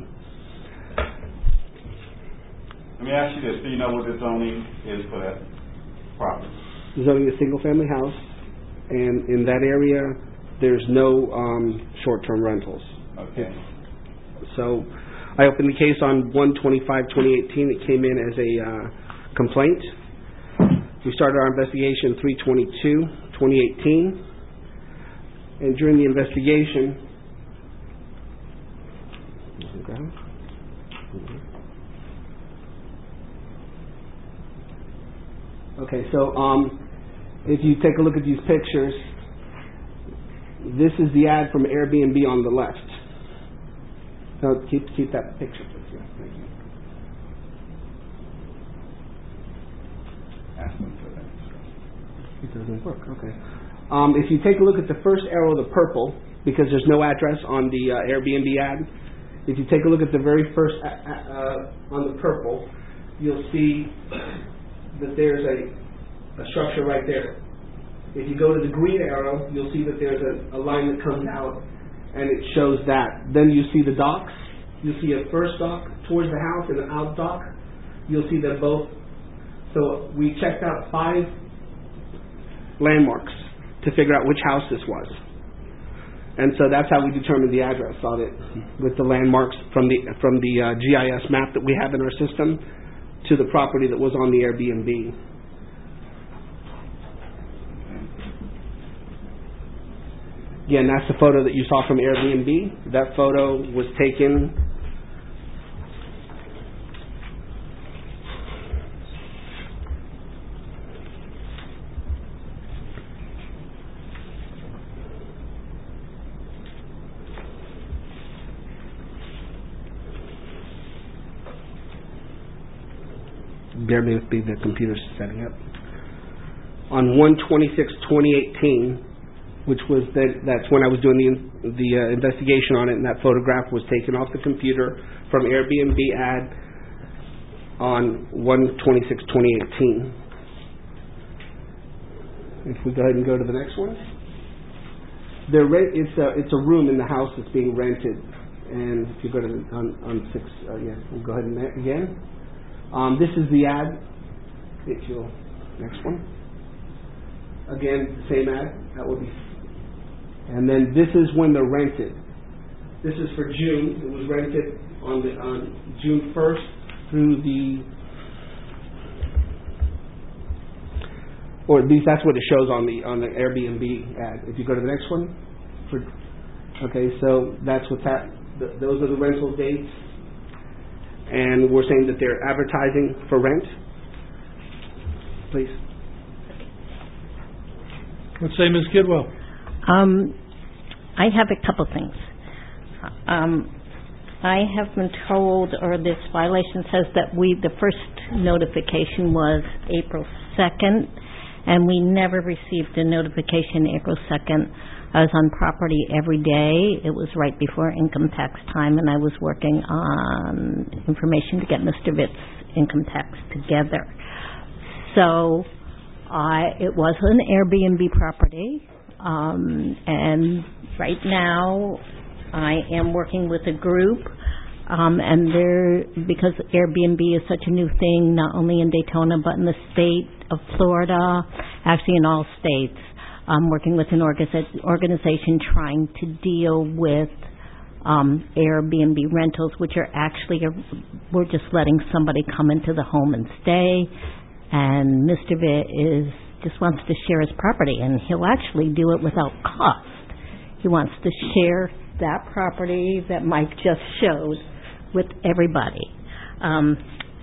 Let me ask you this. Do you know what the zoning is for that property? Zoning a single-family house, and in that area, there's no um, short-term rentals. Okay. So I opened the case on one twenty-five twenty eighteen. It came in as a uh, complaint. We started our investigation three twenty-two twenty eighteen, and during the investigation, okay. Okay, so um, if you take a look at these pictures, this is the ad from Airbnb on the left. No, keep keep that picture, please. Yeah, thank you. Ask them for that. It doesn't work. Okay. Um, if you take a look at the first arrow, the purple, because there's no address on the uh, Airbnb ad. If you take a look at the very first uh, uh, on the purple, you'll see that there's a, a structure right there. If you go to the green arrow, you'll see that there's a, a line that comes out, and it shows that. Then you see the docks. You'll see a first dock towards the house and an out dock. You'll see that both. So we checked out five landmarks to figure out which house this was. And so that's how we determined the address on it, with the landmarks from the from the uh, G I S map that we have in our system to the property that was on the Airbnb. Again, that's the photo that you saw from Airbnb. That photo was taken bear with me, the computer's setting up. On one twenty-six twenty eighteen, which was the, that's when I was doing the the uh, investigation on it, and that photograph was taken off the computer from Airbnb ad on one twenty-six twenty eighteen. if we go ahead and go to the next one. The rent, it's a, it's a room in the house that's being rented. And if you go to the, on, on six, uh, yeah, we'll go ahead and ne- again. Um, this is the ad. If you'll, next one. Again, same ad. That will be. And then this is when they're rented. This is for June. It was rented on the on June first through the, or at least that's what it shows on the on the Airbnb ad. If you go to the next one, for, okay, so that's what's that. Th- those are the rental dates, and we're saying that they're advertising for rent. Please. Let's say, Miz Kidwell. Um, I have a couple things. Um, I have been told, or this violation says that we, the first notification was April second, and we never received a notification April second. I was on property every day. It was right before income tax time, and I was working on information to get Mister Vitt's income tax together. So I, it was an Airbnb property, um, and right now I am working with a group, um, and they're, because Airbnb is such a new thing, not only in Daytona but in the state of Florida, actually in all states. I'm working with an organi- organization trying to deal with um, Airbnb rentals, which are actually, a, we're just letting somebody come into the home and stay. And Mister Vitt is just wants to share his property, and he'll actually do it without cost. He wants to share that property that Mike just showed with everybody. Um,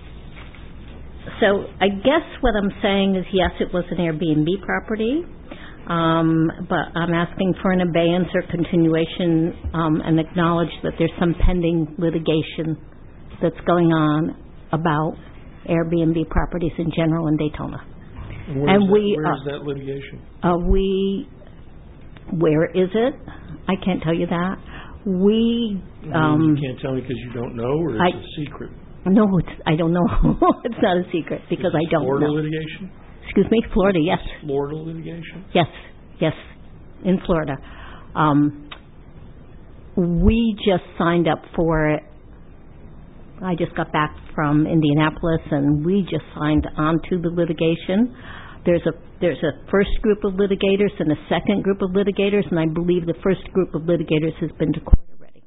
so I guess what I'm saying is, yes, it was an Airbnb property, um, but I'm asking for an abeyance or continuation um, and acknowledge that there's some pending litigation that's going on about Airbnb properties in general in Daytona. And where, and is, we, that, where uh, is that litigation? Uh, we, where is it? I can't tell you that. We, um... You can't tell me because you don't know, or it's I, a secret? No, it's, I don't know. It's not a secret because I don't Florida know. Florida litigation? Excuse me? Florida, yes. Florida litigation? Yes, yes, in Florida. Um, we just signed up for it. I just got back from Indianapolis, and we just signed on to the litigation. There's a there's a first group of litigators and a second group of litigators, and I believe the first group of litigators has been to court already.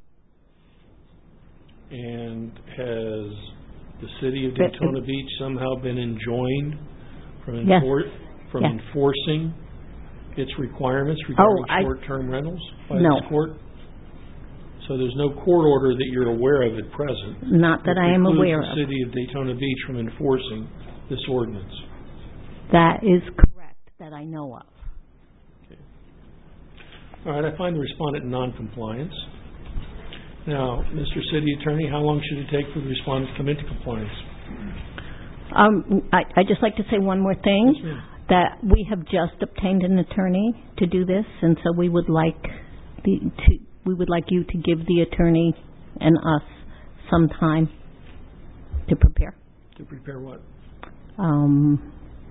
And has the city of Daytona Beach somehow been enjoined from, yes. enfor- from yes. enforcing its requirements regarding oh, short-term rentals by no. this court? So there's no court order that you're aware of at present. Not that I am aware the of. the city of Daytona Beach from enforcing this ordinance. That is correct, that I know of. Okay. All right, I find the respondent in noncompliance. Now, Mister City Attorney, how long should it take for the respondent to come into compliance? Um, I, I'd just like to say one more thing, Yes, ma'am. that we have just obtained an attorney to do this, and so we would like the, to we would like you to give the attorney and us some time to prepare. To prepare what? Um,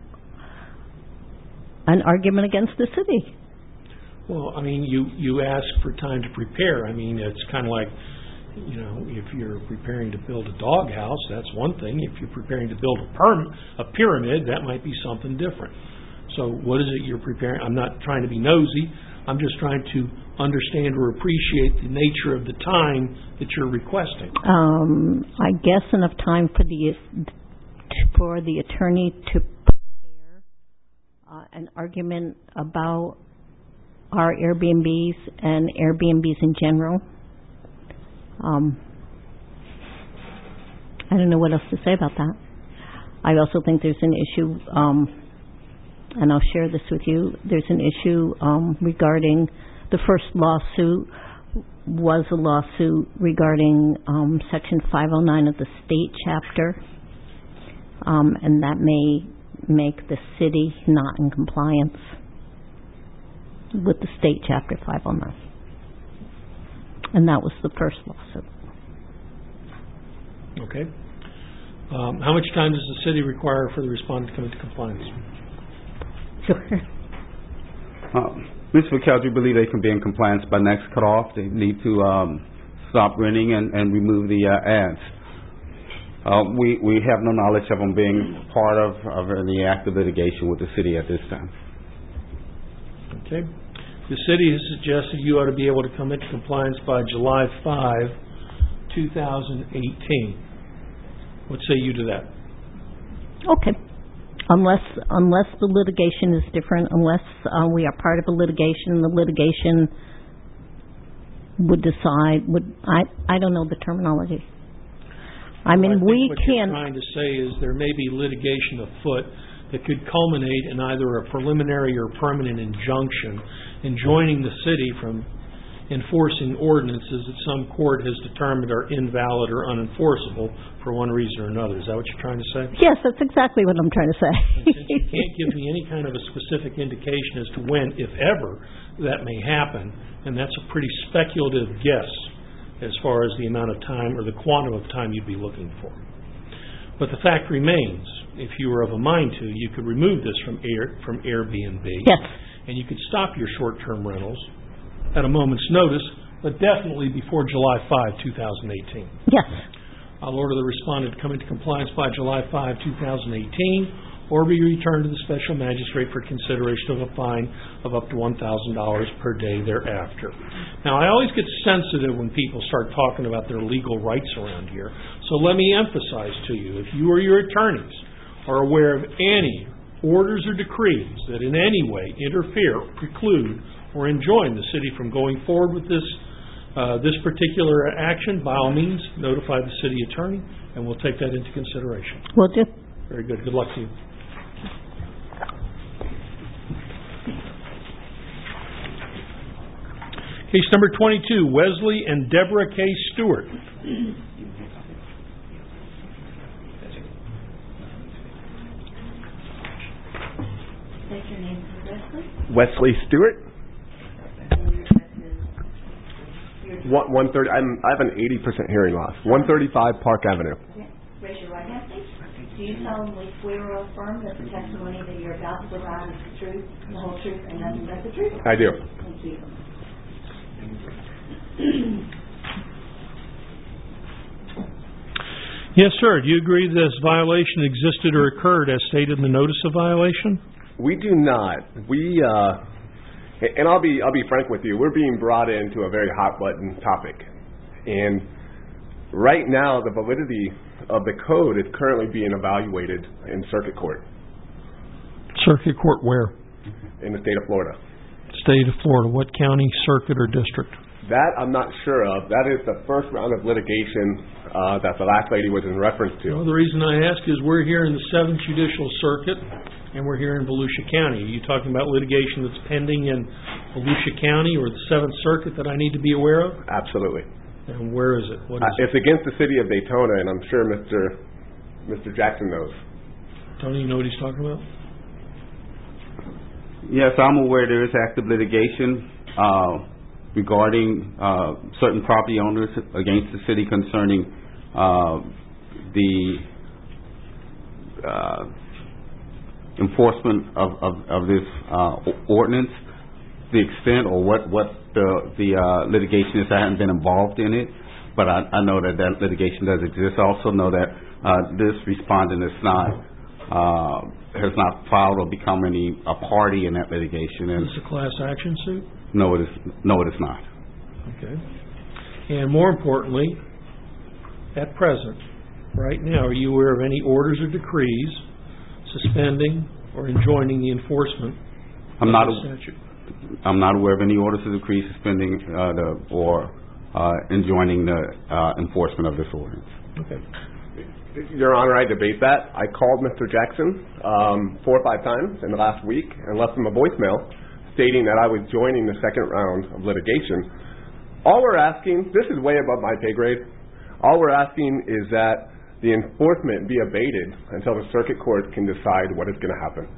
an argument against the city. Well, I mean, you, you ask for time to prepare. I mean, it's kind of like, you know, if you're preparing to build a doghouse, that's one thing. If you're preparing to build a, perm- a pyramid, that might be something different. So what is it you're preparing? I'm not trying to be nosy. I'm just trying to understand or appreciate the nature of the time that you're requesting. Um, I guess enough time for the for the attorney to prepare uh, an argument about our Airbnbs and Airbnbs in general. Um, I don't know what else to say about that. I also think there's an issue, um, and I'll share this with you. There's an issue um, regarding the first lawsuit was a lawsuit regarding um, Section five oh nine of the state chapter, um, and that may make the city not in compliance with the state chapter five oh nine. And that was the first lawsuit. Okay. Um, how much time does the city require for the respondent to come into compliance? Sure. Uh, Mister McKelvey, we believe they can be in compliance by next cutoff. They need to um, stop renting and, and remove the uh, ads. Uh, we, we have no knowledge of them being part of, of any active litigation with the city at this time. Okay. The city has suggested you ought to be able to come into compliance by July fifth, two thousand eighteen. What say you to that? Okay. Unless unless the litigation is different, unless uh, we are part of a litigation, and the litigation would decide. Would I? I don't know the terminology. I mean, well, I we what can. What you're trying to say is there may be litigation afoot that could culminate in either a preliminary or permanent injunction enjoining the city from enforcing ordinances that some court has determined are invalid or unenforceable for one reason or another. Is that what you're trying to say? Yes, that's exactly what I'm trying to say. And since you can't give me any kind of a specific indication as to when, if ever, that may happen, and that's a pretty speculative guess as far as the amount of time or the quantum of time you'd be looking for. But the fact remains, if you were of a mind to, you could remove this from Air, from Airbnb. Yes. And you could stop your short-term rentals at a moment's notice, but definitely before July fifth, two thousand eighteen. Yes. I'll order the respondent to come into compliance by July fifth, two thousand eighteen, or be returned to the special magistrate for consideration of a fine of up to one thousand dollars per day thereafter. Now, I always get sensitive when people start talking about their legal rights around here, so let me emphasize to you, if you or your attorneys are aware of any orders or decrees that in any way interfere, preclude, or enjoin the city from going forward with this uh, this particular action, by all means, notify the city attorney, and we'll take that into consideration. Will do. Very good. Good luck to you. Case number twenty-two, Wesley and Deborah K. Stewart. State your name, Wesley. Wesley Stewart. One, one thirty. I'm. I have an eighty percent hearing loss. One thirty-five Park Avenue. Raise your right hand, please. Do you solemnly swear or affirm that the testimony that you're about to provide is the truth, the whole truth, and nothing but the truth? I do. Thank you. Yes, sir. Do you agree this violation existed or occurred as stated in the notice of violation? We do not. We, uh, and I'll be, I'll be frank with you. We're being brought into a very hot button topic, and right now the validity of the code is currently being evaluated in circuit court. Circuit court where? In the state of Florida. State of Florida. What county, circuit, or district? That I'm not sure of. That is the first round of litigation uh, that the last lady was in reference to. Well, the reason I ask is we're here in the seventh Judicial Circuit, and we're here in Volusia County. Are you talking about litigation that's pending in Volusia County or the seventh Circuit that I need to be aware of? Absolutely. And where is it? What is uh, it's against the city of Daytona, and I'm sure Mister Mister Jackson knows. Tony, you know what he's talking about? Yes, I'm aware there is active litigation uh, regarding uh, certain property owners against the city concerning uh, the uh, enforcement of, of, of this uh, ordinance. The extent or what, what the, the uh, litigation is, I haven't been involved in it, but I, I know that that litigation does exist. I also know that uh, this respondent is not uh, has not filed or become any a party in that litigation. And is this a class action suit? No, it is. No, it is not. Okay. And more importantly, at present, right now, are you aware of any orders or decrees suspending or enjoining the enforcement I'm of not. the statute? I'm not aware of any orders or decrees suspending uh, the or uh, enjoining the uh, enforcement of this ordinance. Okay. Your Honor, I debate that. I called Mister Jackson um, four or five times in the last week and left him a voicemail stating that I was joining the second round of litigation. All we're asking, this is way above my pay grade, all we're asking is that the enforcement be abated until the circuit court can decide what is going to happen.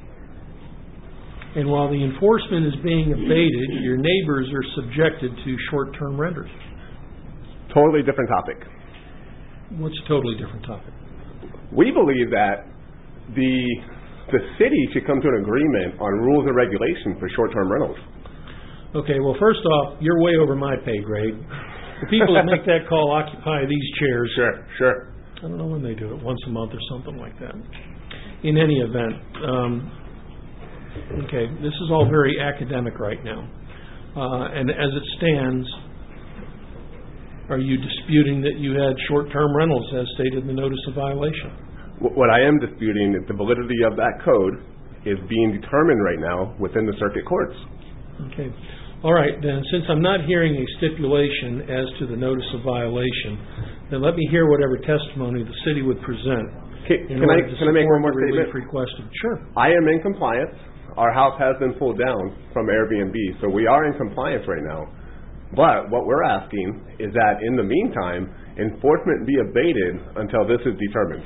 And while the enforcement is being abated, your neighbors are subjected to short-term renters. Totally different topic. What's a totally different topic? We believe that the the city should come to an agreement on rules and regulations for short-term rentals. Okay, well, first off, you're way over my pay grade. The people that make that call occupy these chairs. Sure, sure. I don't know when they do it, once a month or something like that. In any event, um, okay, this is all very academic right now. Uh, and as it stands, are you disputing that you had short-term rentals as stated in the notice of violation? What I am disputing is the validity of that code is being determined right now within the circuit courts. Okay. All right, then, since I'm not hearing a stipulation as to the notice of violation, then let me hear whatever testimony the city would present. Can, in can I order to can I make support one more the relief statement? requested. Sure. I am in compliance. Our house has been pulled down from Airbnb, so we are in compliance right now. But what we're asking is that in the meantime, enforcement be abated until this is determined.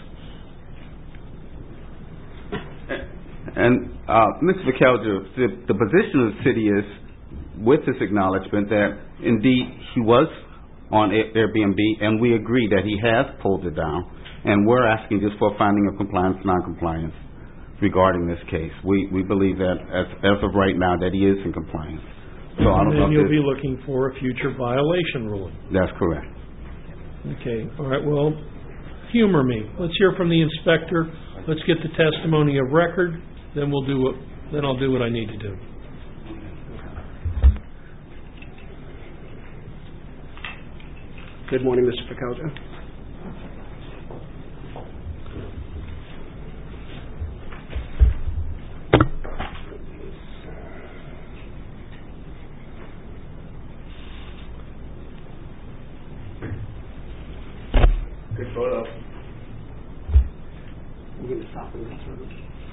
And uh, Mister McKelger, the, the position of the city is, with this acknowledgement, that indeed he was on Airbnb, and we agree that he has pulled it down, and we're asking just for a finding of compliance, non-compliance regarding this case. We we believe that as as of right now that he is in compliance. So I don't And know then if you'll this- be looking for a future violation ruling. That's correct. Okay. All right. Well, humor me. Let's hear from the inspector. Let's get the testimony of record. Then we'll do what. Then I'll do what I need to do. Good morning, Mister Picaldo. Good photo. We're going to stop in this room.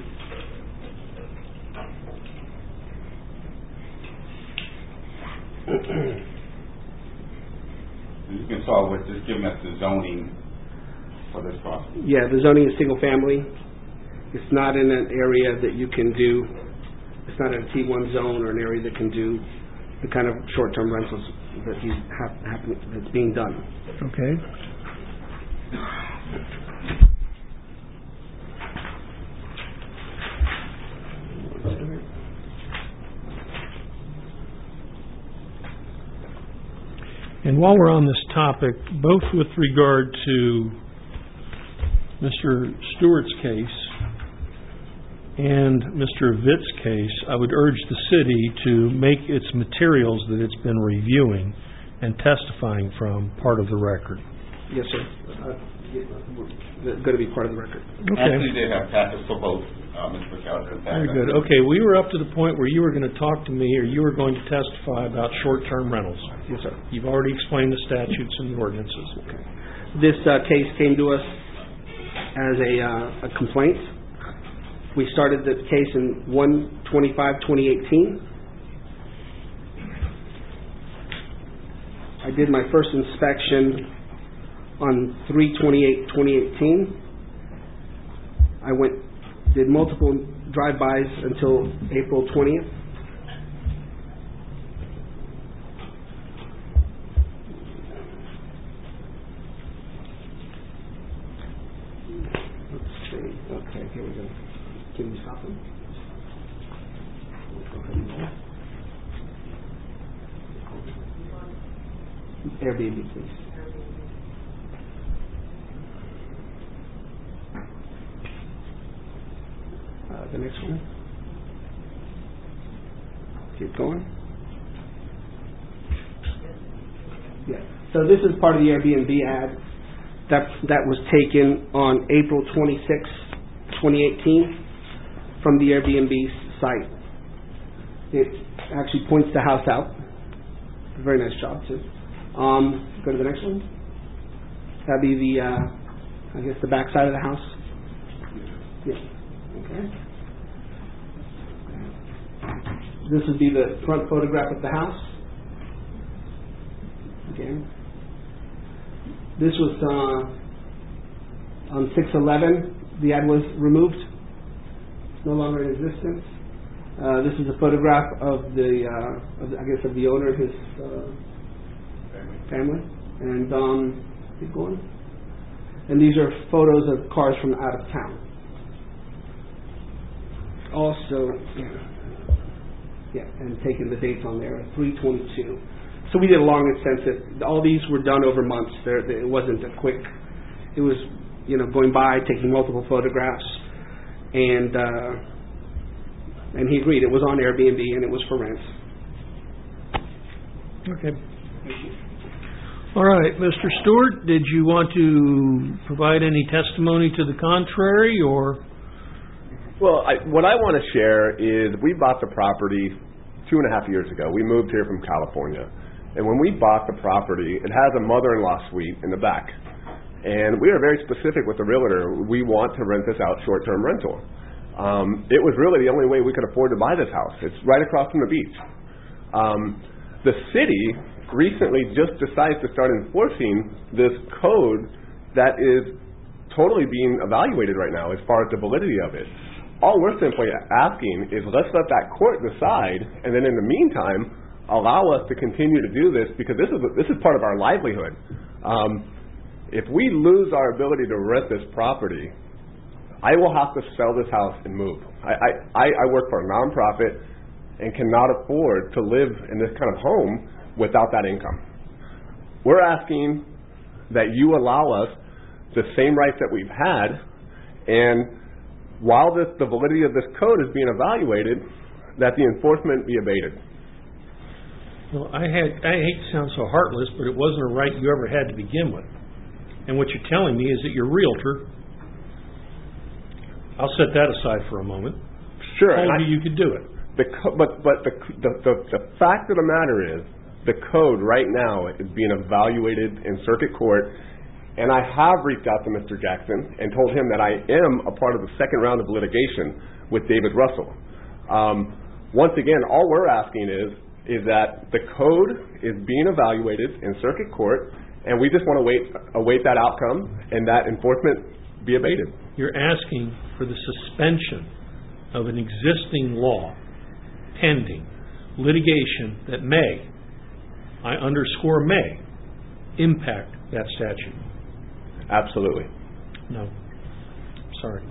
You can start with just giving us the zoning for this property. Yeah, the zoning is single family. It's not in an area that you can do, it's not in a T one zone or an area that can do the kind of short-term rentals that he's hap- happen- that's being done. Okay. And while we're on this topic, both with regard to Mister Stewart's case and Mister Vitt's case, I would urge the city to make its materials that it's been reviewing and testifying from part of the record. Yes, sir. Uh, Going to be part of the record. Okay. Actually, they have passes for both, uh, Mister McAllister. Very good. Okay, we were up to the point where you were going to talk to me or you were going to testify about short-term rentals. Yes, sir. You've already explained the statutes and the ordinances. Okay. This uh, case came to us as a, uh, a complaint. We started the case in one twenty-five twenty eighteen. I did my first inspection on three twenty-eight twenty eighteen. I went, did multiple drive-bys until April twentieth. Let's see. Okay, here we go. Can you stop them? Go ahead and roll. Airbnb, please. Uh, the next one. Keep going. Yeah. So this is part of the Airbnb ad that that was taken on April twenty-sixth, twenty eighteen, from the Airbnb site. It actually points the house out. Very nice job too. Um, go to the next one. That'd be the, uh, I guess, the back side of the house. Yeah. Okay. This would be the front photograph of the house. Okay. This was uh, on six eleven. The ad was removed. It's no longer in existence. Uh, this is a photograph of the, uh, of the, I guess, of the owner, his uh, family. And um, keep going. And these are photos of cars from out of town. also, yeah, and taking the dates on there, three twenty-two. So we did a long extensive, all these were done over months. There, it wasn't a quick, it was, you know, going by, taking multiple photographs, and, uh, and he agreed. It was on Airbnb and it was for rent. Okay. All right, Mister Stewart, did you want to provide any testimony to the contrary, or? Well, I, what I want to share is we bought the property two and a half years ago. We moved here from California. And when we bought the property, it has a mother-in-law suite in the back. And we are very specific with the realtor. We want to rent this out short-term rental. Um, it was really the only way we could afford to buy this house. It's right across from the beach. Um, the city recently just decided to start enforcing this code that is totally being evaluated right now as far as the validity of it. All we're simply asking is let's let that court decide, and then in the meantime, allow us to continue to do this, because this is this is part of our livelihood. Um, if we lose our ability to rent this property, I will have to sell this house and move. I, I, I work for a nonprofit and cannot afford to live in this kind of home without that income. We're asking that you allow us the same rights that we've had, and while this, the validity of this code is being evaluated, that the enforcement be abated. Well, I had, I hate to sound so heartless, but it wasn't a right you ever had to begin with. And what you're telling me is that your realtor, I'll set that aside for a moment, sure, told I, you you could do it. The co- but but the, the the the fact of the matter is, the code right now is being evaluated in circuit court, and I have reached out to Mister Jackson and told him that I am a part of the second round of litigation with David Russell. Um, once again, all we're asking is is that the code is being evaluated in circuit court, and we just want to wait await that outcome and that enforcement be abated. You're asking for the suspension of an existing law pending litigation that may, I underscore may, impact that statute. Absolutely. No. Sorry.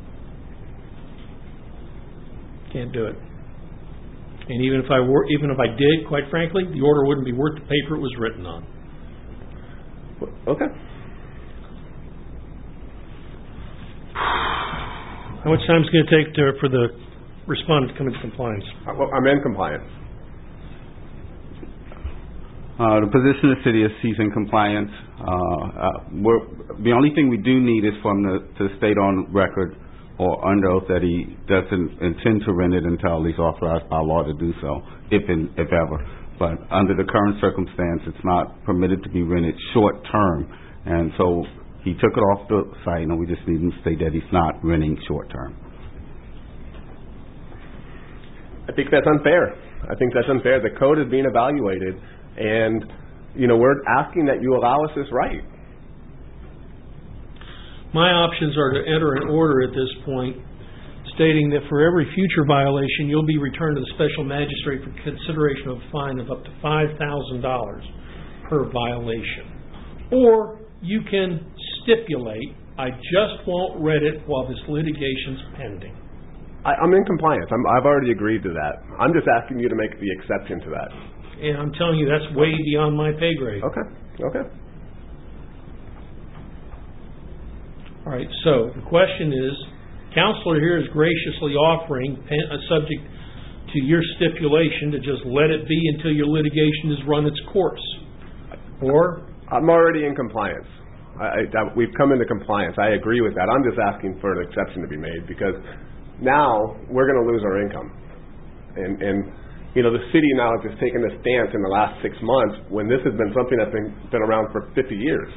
Can't do it. And even if I were, even if I did, quite frankly, the order wouldn't be worth the paper it was written on. Okay. How much time is it going to take to, for the respondent to come into compliance? Uh, well, I'm in compliance. Uh, the position of the city is ceasing compliance. Uh, uh, we're, the only thing we do need is from the to state on record or under oath that he doesn't intend to rent it until he's authorized by law to do so, if in, if ever. But under the current circumstance, it's not permitted to be rented short term, and so he took it off the site, and we just need him to state that he's not renting short term. I think that's unfair. I think that's unfair. The code is being evaluated, and you know we're asking that you allow us this right. My options are to enter an order at this point stating that for every future violation, you'll be returned to the special magistrate for consideration of a fine of up to five thousand dollars per violation. Or you can stipulate, I just won't rent it while this litigation's pending. I, I'm in compliance. I'm, I've already agreed to that. I'm just asking you to make the exception to that. And I'm telling you, that's way beyond my pay grade. Okay. Okay. All right, so the question is, counselor here is graciously offering, uh, subject to your stipulation, to just let it be until your litigation has run its course. Or? I'm already in compliance. I, I, we've come into compliance. I agree with that. I'm just asking for an exception to be made because now we're going to lose our income. And, and you know, the city now has just taken this stance in the last six months when this has been something that's been, been around for fifty years.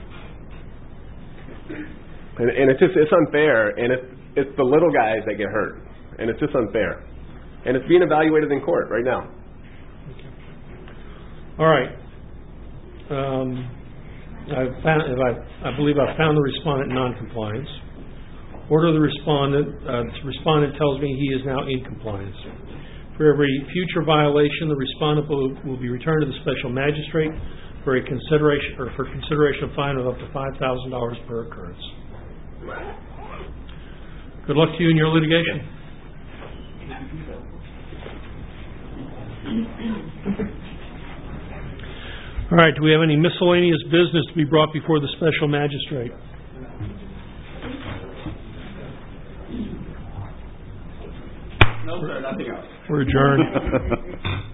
And, and it's just, it's unfair, and it's, it's the little guys that get hurt, and it's just unfair. And it's being evaluated in court right now. Okay. All right. Um, I've found, I, I believe I've found the respondent in noncompliance. Order the respondent. Uh, the respondent tells me he is now in compliance. For every future violation, the respondent will, will be returned to the special magistrate for a consideration or for consideration of fine of up to five thousand dollars per occurrence. Good luck to you in your litigation. All right, do we have any miscellaneous business to be brought before the special magistrate? No, sir, nothing else. We're adjourned.